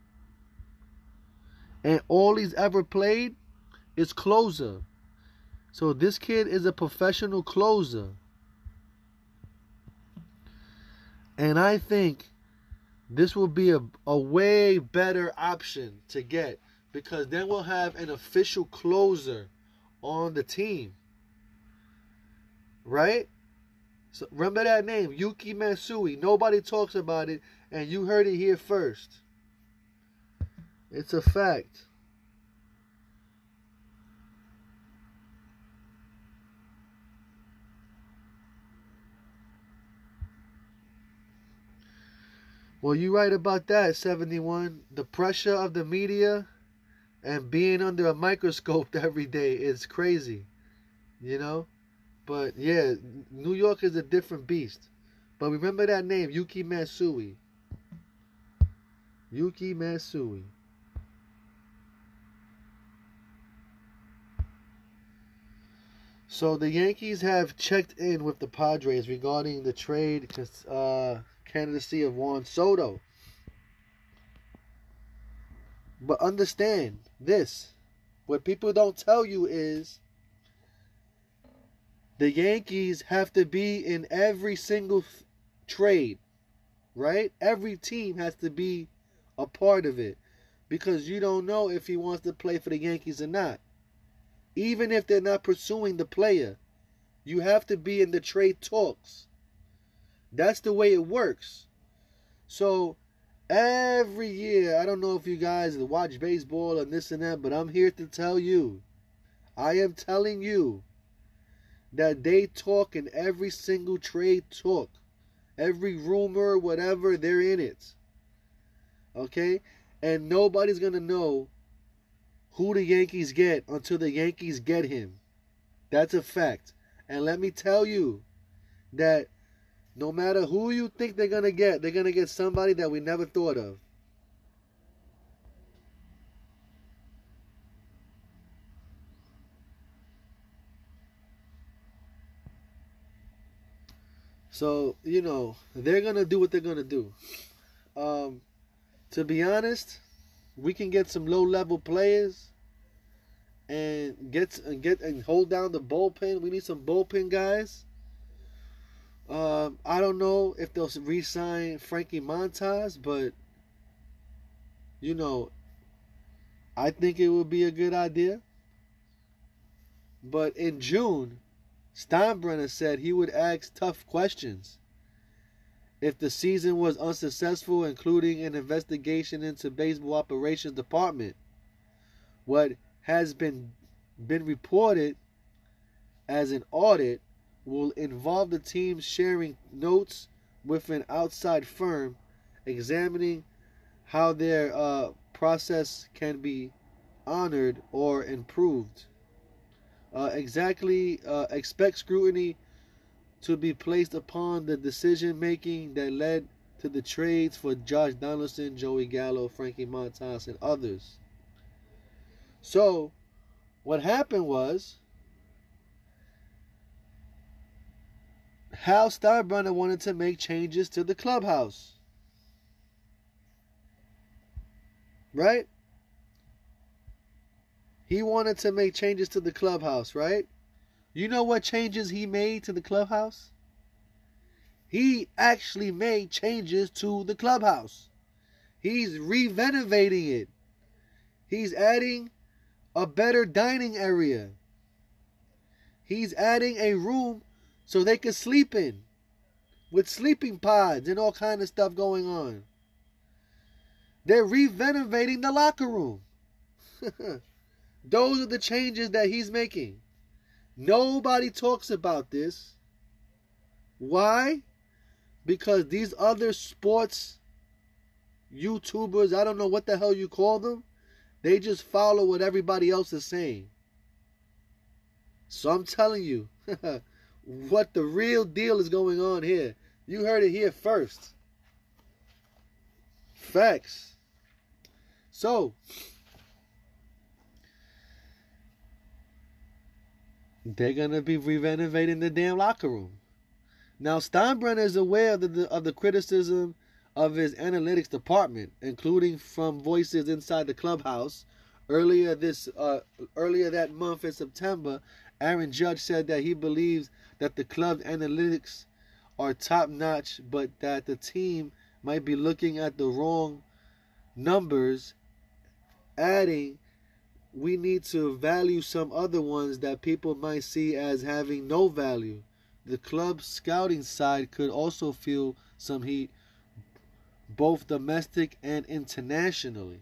And all he's ever played is closer. So this kid is a professional closer. And I think this will be a, a way better option to get. Because then we'll have an official closer on the team. Right? So remember that name, Yuki Matsui. Nobody talks about it, and you heard it here first. It's a fact. Well, you're right about that, seventy-one. The pressure of the media and being under a microscope every day is crazy, you know? But yeah, New York is a different beast. But remember that name, Yuki Matsui. Yuki Matsui. So the Yankees have checked in with the Padres regarding the trade uh, candidacy of Juan Soto. But understand this. What people don't tell you is the Yankees have to be in every single th- trade, right? Every team has to be a part of it because you don't know if he wants to play for the Yankees or not. Even if they're not pursuing the player, you have to be in the trade talks. That's the way it works. So every year, I don't know if you guys watch baseball and this and that, but I'm here to tell you, I am telling you that they talk in every single trade talk. Every rumor, whatever, they're in it. Okay? And nobody's going to know who the Yankees get until the Yankees get him. That's a fact. And let me tell you that no matter who you think they're going to get, they're going to get somebody that we never thought of. So, you know, they're going to do what they're going to do. Um, to be honest, we can get some low-level players and get and get and hold down the bullpen. We need some bullpen guys. Um, I don't know if they'll re-sign Frankie Montas, but, you know, I think it would be a good idea. But in June, Steinbrenner said he would ask tough questions if the season was unsuccessful, including an investigation into baseball operations department. What has been been reported as an audit will involve the team sharing notes with an outside firm examining how their uh, process can be honored or improved. Uh, exactly, uh, expect scrutiny to be placed upon the decision making that led to the trades for Josh Donaldson, Joey Gallo, Frankie Montas, and others. So, what happened was Hal Steinbrenner wanted to make changes to the clubhouse. Right? He wanted to make changes to the clubhouse, right? You know what changes he made to the clubhouse? He actually made changes to the clubhouse. He's re-renovating it. He's adding a better dining area. He's adding a room so they can sleep in with sleeping pods and all kind of stuff going on. They're re-renovating the locker room. Those are the changes that he's making. Nobody talks about this. Why? Because these other sports YouTubers, I don't know what the hell you call them, they just follow what everybody else is saying. So I'm telling you what the real deal is going on here. You heard it here first. Facts. So, they're going to be re-renovating the damn locker room. Now, Steinbrenner is aware of the, of the criticism of his analytics department, including from voices inside the clubhouse. Earlier this, uh, earlier that month in September, Aaron Judge said that he believes that the club's analytics are top-notch, but that the team might be looking at the wrong numbers, adding, we need to value some other ones that people might see as having no value. The club's scouting side could also feel some heat, both domestic and internationally.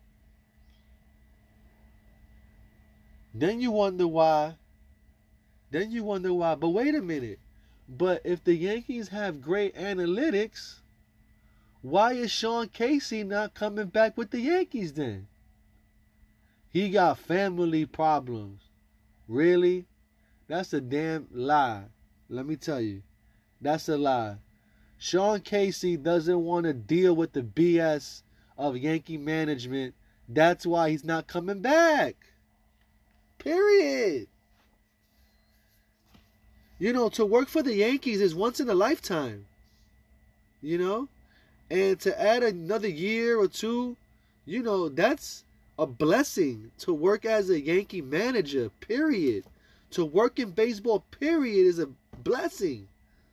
Then you wonder why. Then you wonder why. But wait a minute. But if the Yankees have great analytics, why is Sean Casey not coming back with the Yankees then? He got family problems. Really? That's a damn lie. Let me tell you. That's a lie. Sean Casey doesn't want to deal with the B S of Yankee management. That's why he's not coming back. Period. You know, to work for the Yankees is once in a lifetime. You know? And to add another year or two, you know, that's a blessing to work as a Yankee manager, period. To work in baseball, period, is a blessing.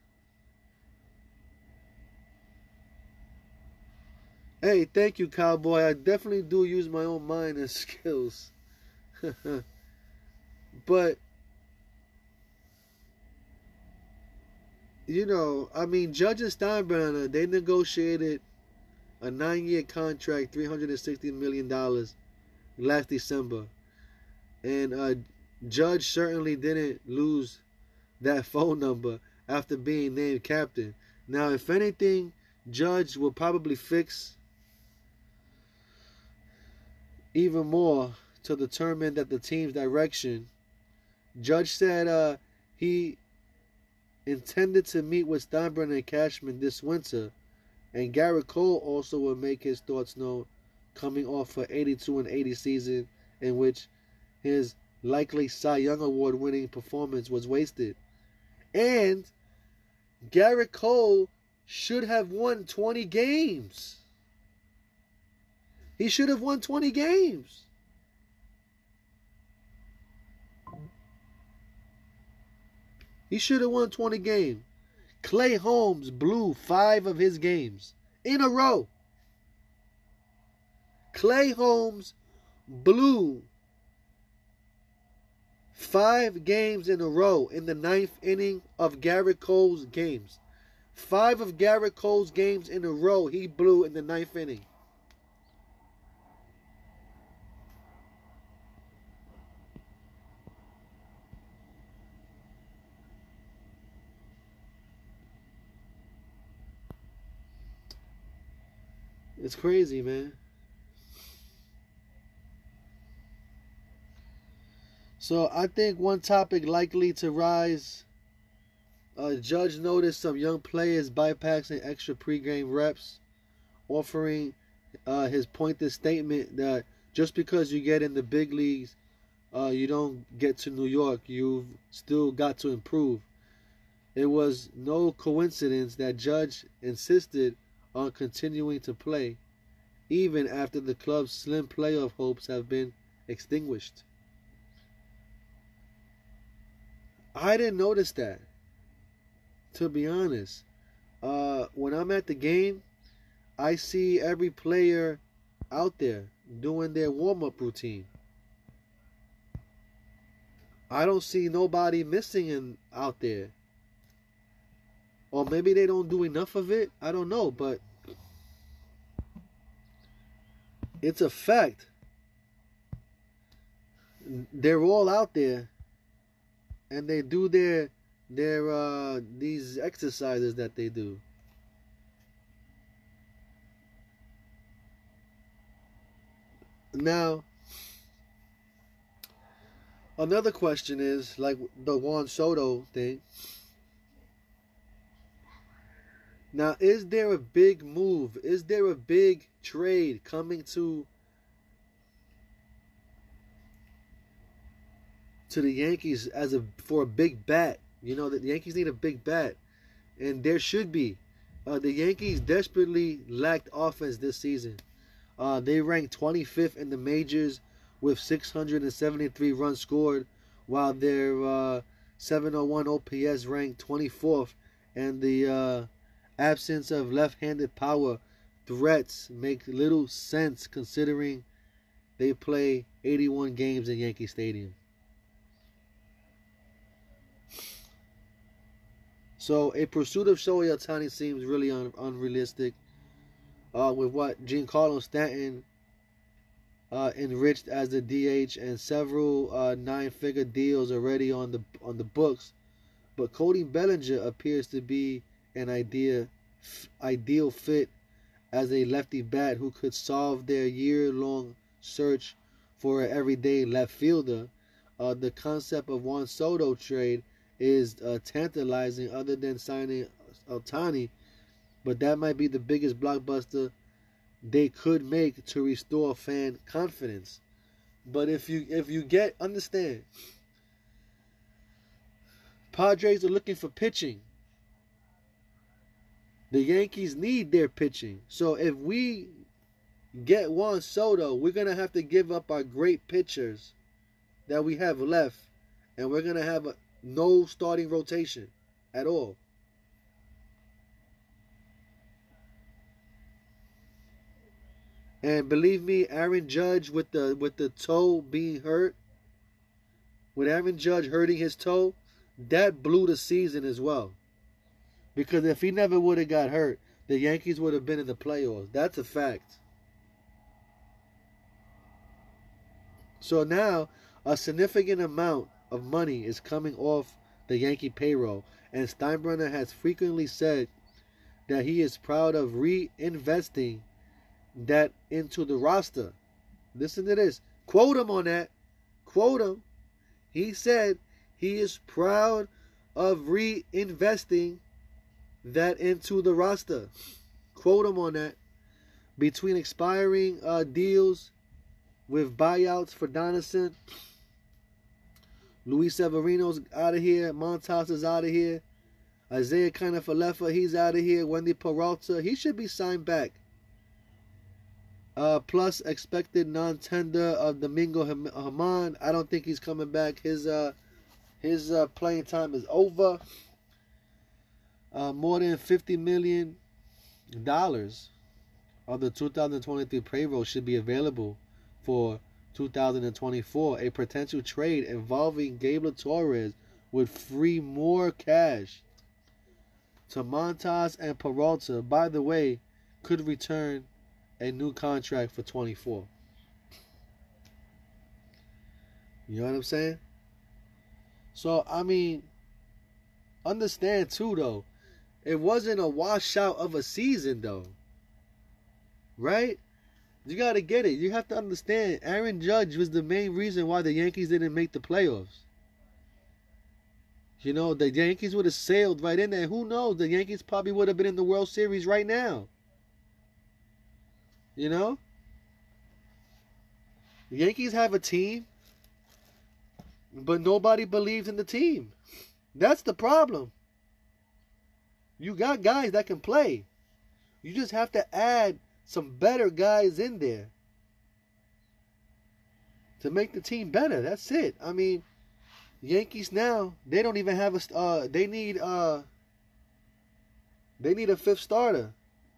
Hey, thank you, Cowboy. I definitely do use my own mind and skills. But, you know, I mean, Judge and Steinbrenner, they negotiated a nine-year contract, three hundred sixty million dollars last December. And uh, Judge certainly didn't lose that phone number after being named captain. Now, if anything, Judge will probably fix even more to determine that the team's direction. Judge said uh, he intended to meet with Steinbrenner and Cashman this winter, and Garrett Cole also will make his thoughts known, coming off an eighty-two and eighty season in which his likely Cy Young Award winning performance was wasted. And Garrett Cole should have won twenty games. He should have won twenty games. He should have won twenty games. Clay Holmes blew five of his games in a row. Clay Holmes blew five games in a row in the ninth inning of Garrett Cole's games. Five of Garrett Cole's games in a row he blew in the ninth inning. It's crazy, man. So I think one topic likely to rise, uh, Judge noticed some young players bypassing extra pregame reps, offering uh, his pointed statement that just because you get in the big leagues, uh, you don't get to New York. You've still got to improve. It was no coincidence that Judge insisted on continuing to play, even after the club's slim playoff hopes have been extinguished. I didn't notice that, to be honest. Uh, when I'm at the game, I see every player out there doing their warm-up routine. I don't see nobody missing in, out there. Or maybe they don't do enough of it. I don't know, but it's a fact. They're all out there, and they do their their uh, these exercises that they do. Now, another question is like the Juan Soto thing. Now, is there a big move? Is there a big trade coming to to the Yankees as a for a big bat? You know, the Yankees need a big bat, and there should be. Uh, the Yankees desperately lacked offense this season. Uh, they ranked twenty-fifth in the majors with six hundred seventy-three runs scored, while their uh, seven oh one O P S ranked twenty-fourth, and the uh, absence of left-handed power threats make little sense considering they play eighty-one games in Yankee Stadium. So a pursuit of Shohei Ohtani seems really un- unrealistic. Uh, with what Giancarlo Stanton uh, enriched as the D H and several uh, nine-figure deals already on the on the books, but Cody Bellinger appears to be an idea, f- ideal fit as a lefty bat who could solve their year-long search for an everyday left fielder. Uh, the concept of Juan Soto trade is uh, tantalizing other than signing Ohtani, but that might be the biggest blockbuster they could make to restore fan confidence. But if you if you get understand, Padres are looking for pitching. The Yankees need their pitching. So if we get Juan Soto, we're going to have to give up our great pitchers that we have left. And we're going to have a, no starting rotation at all. And believe me, Aaron Judge with the with the toe being hurt, with Aaron Judge hurting his toe, that blew the season as well. Because if he never would have got hurt, the Yankees would have been in the playoffs. That's a fact. So now, a significant amount of money is coming off the Yankee payroll. And Steinbrenner has frequently said that he is proud of reinvesting that into the roster. Listen to this. Quote him on that. Quote him. He said he is proud of reinvesting that into the roster. Quote him on that. Between expiring uh, deals with buyouts for Donaldson, Luis Severino's out of here, Montas is out of here, Isaiah Kiner-Falefa, he's out of here, Wendy Peralta, he should be signed back. Uh, plus expected non-tender of Domingo Germán. I don't think he's coming back. His uh, his uh, playing time is over. Uh, more than fifty million dollars of the two thousand twenty-three payroll should be available for two thousand twenty-four. A potential trade involving Gabriel Torres would free more cash to Montas and Peralta. By the way, could return a new contract for twenty-four. You know what I'm saying? So, I mean, understand too, though, it wasn't a washout of a season, though. Right? You got to get it. You have to understand, Aaron Judge was the main reason why the Yankees didn't make the playoffs. You know, the Yankees would have sailed right in there. Who knows? The Yankees probably would have been in the World Series right now. You know? The Yankees have a team, but nobody believes in the team. That's the problem. You got guys that can play. You just have to add some better guys in there to make the team better. That's it. I mean, Yankees now, they don't even have a uh they need uh they need a fifth starter.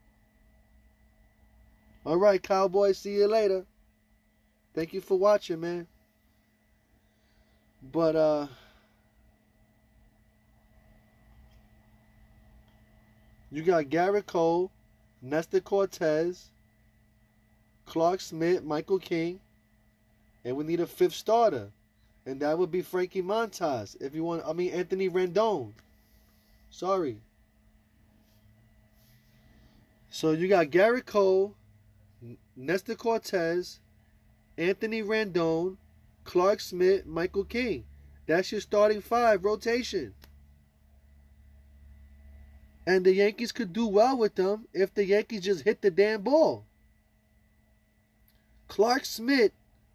All right, Cowboys, see you later. Thank you for watching, man. But, uh, you got Garrett Cole, Nestor Cortez, Clark Smith, Michael King, and we need a fifth starter. And that would be Frankie Montas. If you want, I mean, Anthony Rendon. Sorry. So you got Garrett Cole, Nestor Cortez, Anthony Rendon, Clark Smith, Michael King. That's your starting five rotation. And the Yankees could do well with them if the Yankees just hit the damn ball. Clark Smith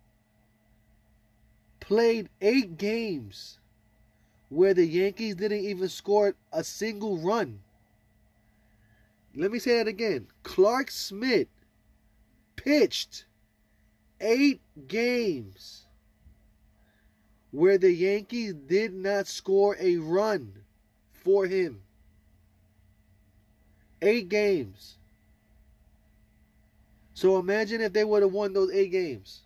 played eight games where the Yankees didn't even score a single run. Let me say that again. Clark Smith pitched eight games where the Yankees did not score a run for him. Eight games. So imagine if they would have won those eight games.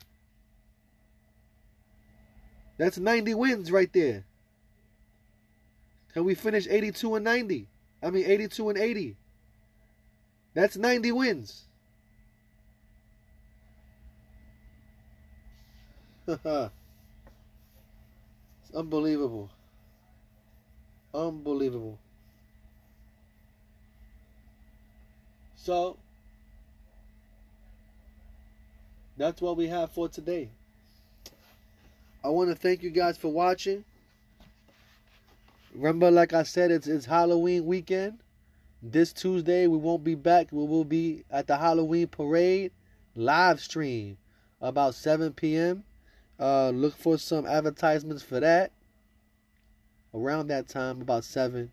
That's ninety wins right there. Can we finish eighty-two and ninety? I mean eighty-two and eighty. That's ninety wins. It's unbelievable. Unbelievable. So, that's what we have for today. I want to thank you guys for watching. Remember, like I said, it's, it's Halloween weekend. This Tuesday, we won't be back. We will be at the Halloween parade live stream about seven p.m. Uh, look for some advertisements for that. around that time, about seven.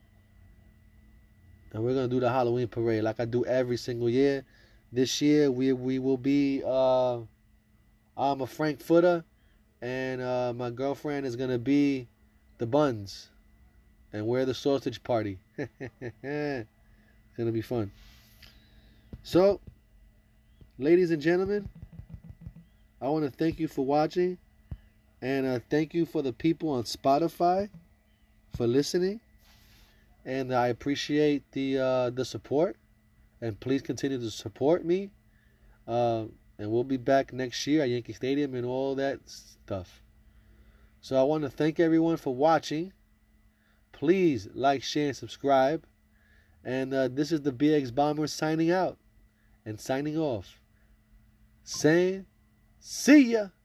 And we're going to do the Halloween parade like I do every single year. This year, we we will be, uh, I'm a Frankfurter, and uh, my girlfriend is going to be the Buns. And we're the sausage party. It's going to be fun. So, ladies and gentlemen, I want to thank you for watching. And uh, thank you for the people on Spotify for listening. And I appreciate the uh, the support. And please continue to support me. Uh, and we'll be back next year at Yankee Stadium and all that stuff. So I want to thank everyone for watching. Please like, share, and subscribe. And uh, this is the B X Bomber signing out and signing off. Saying, see ya.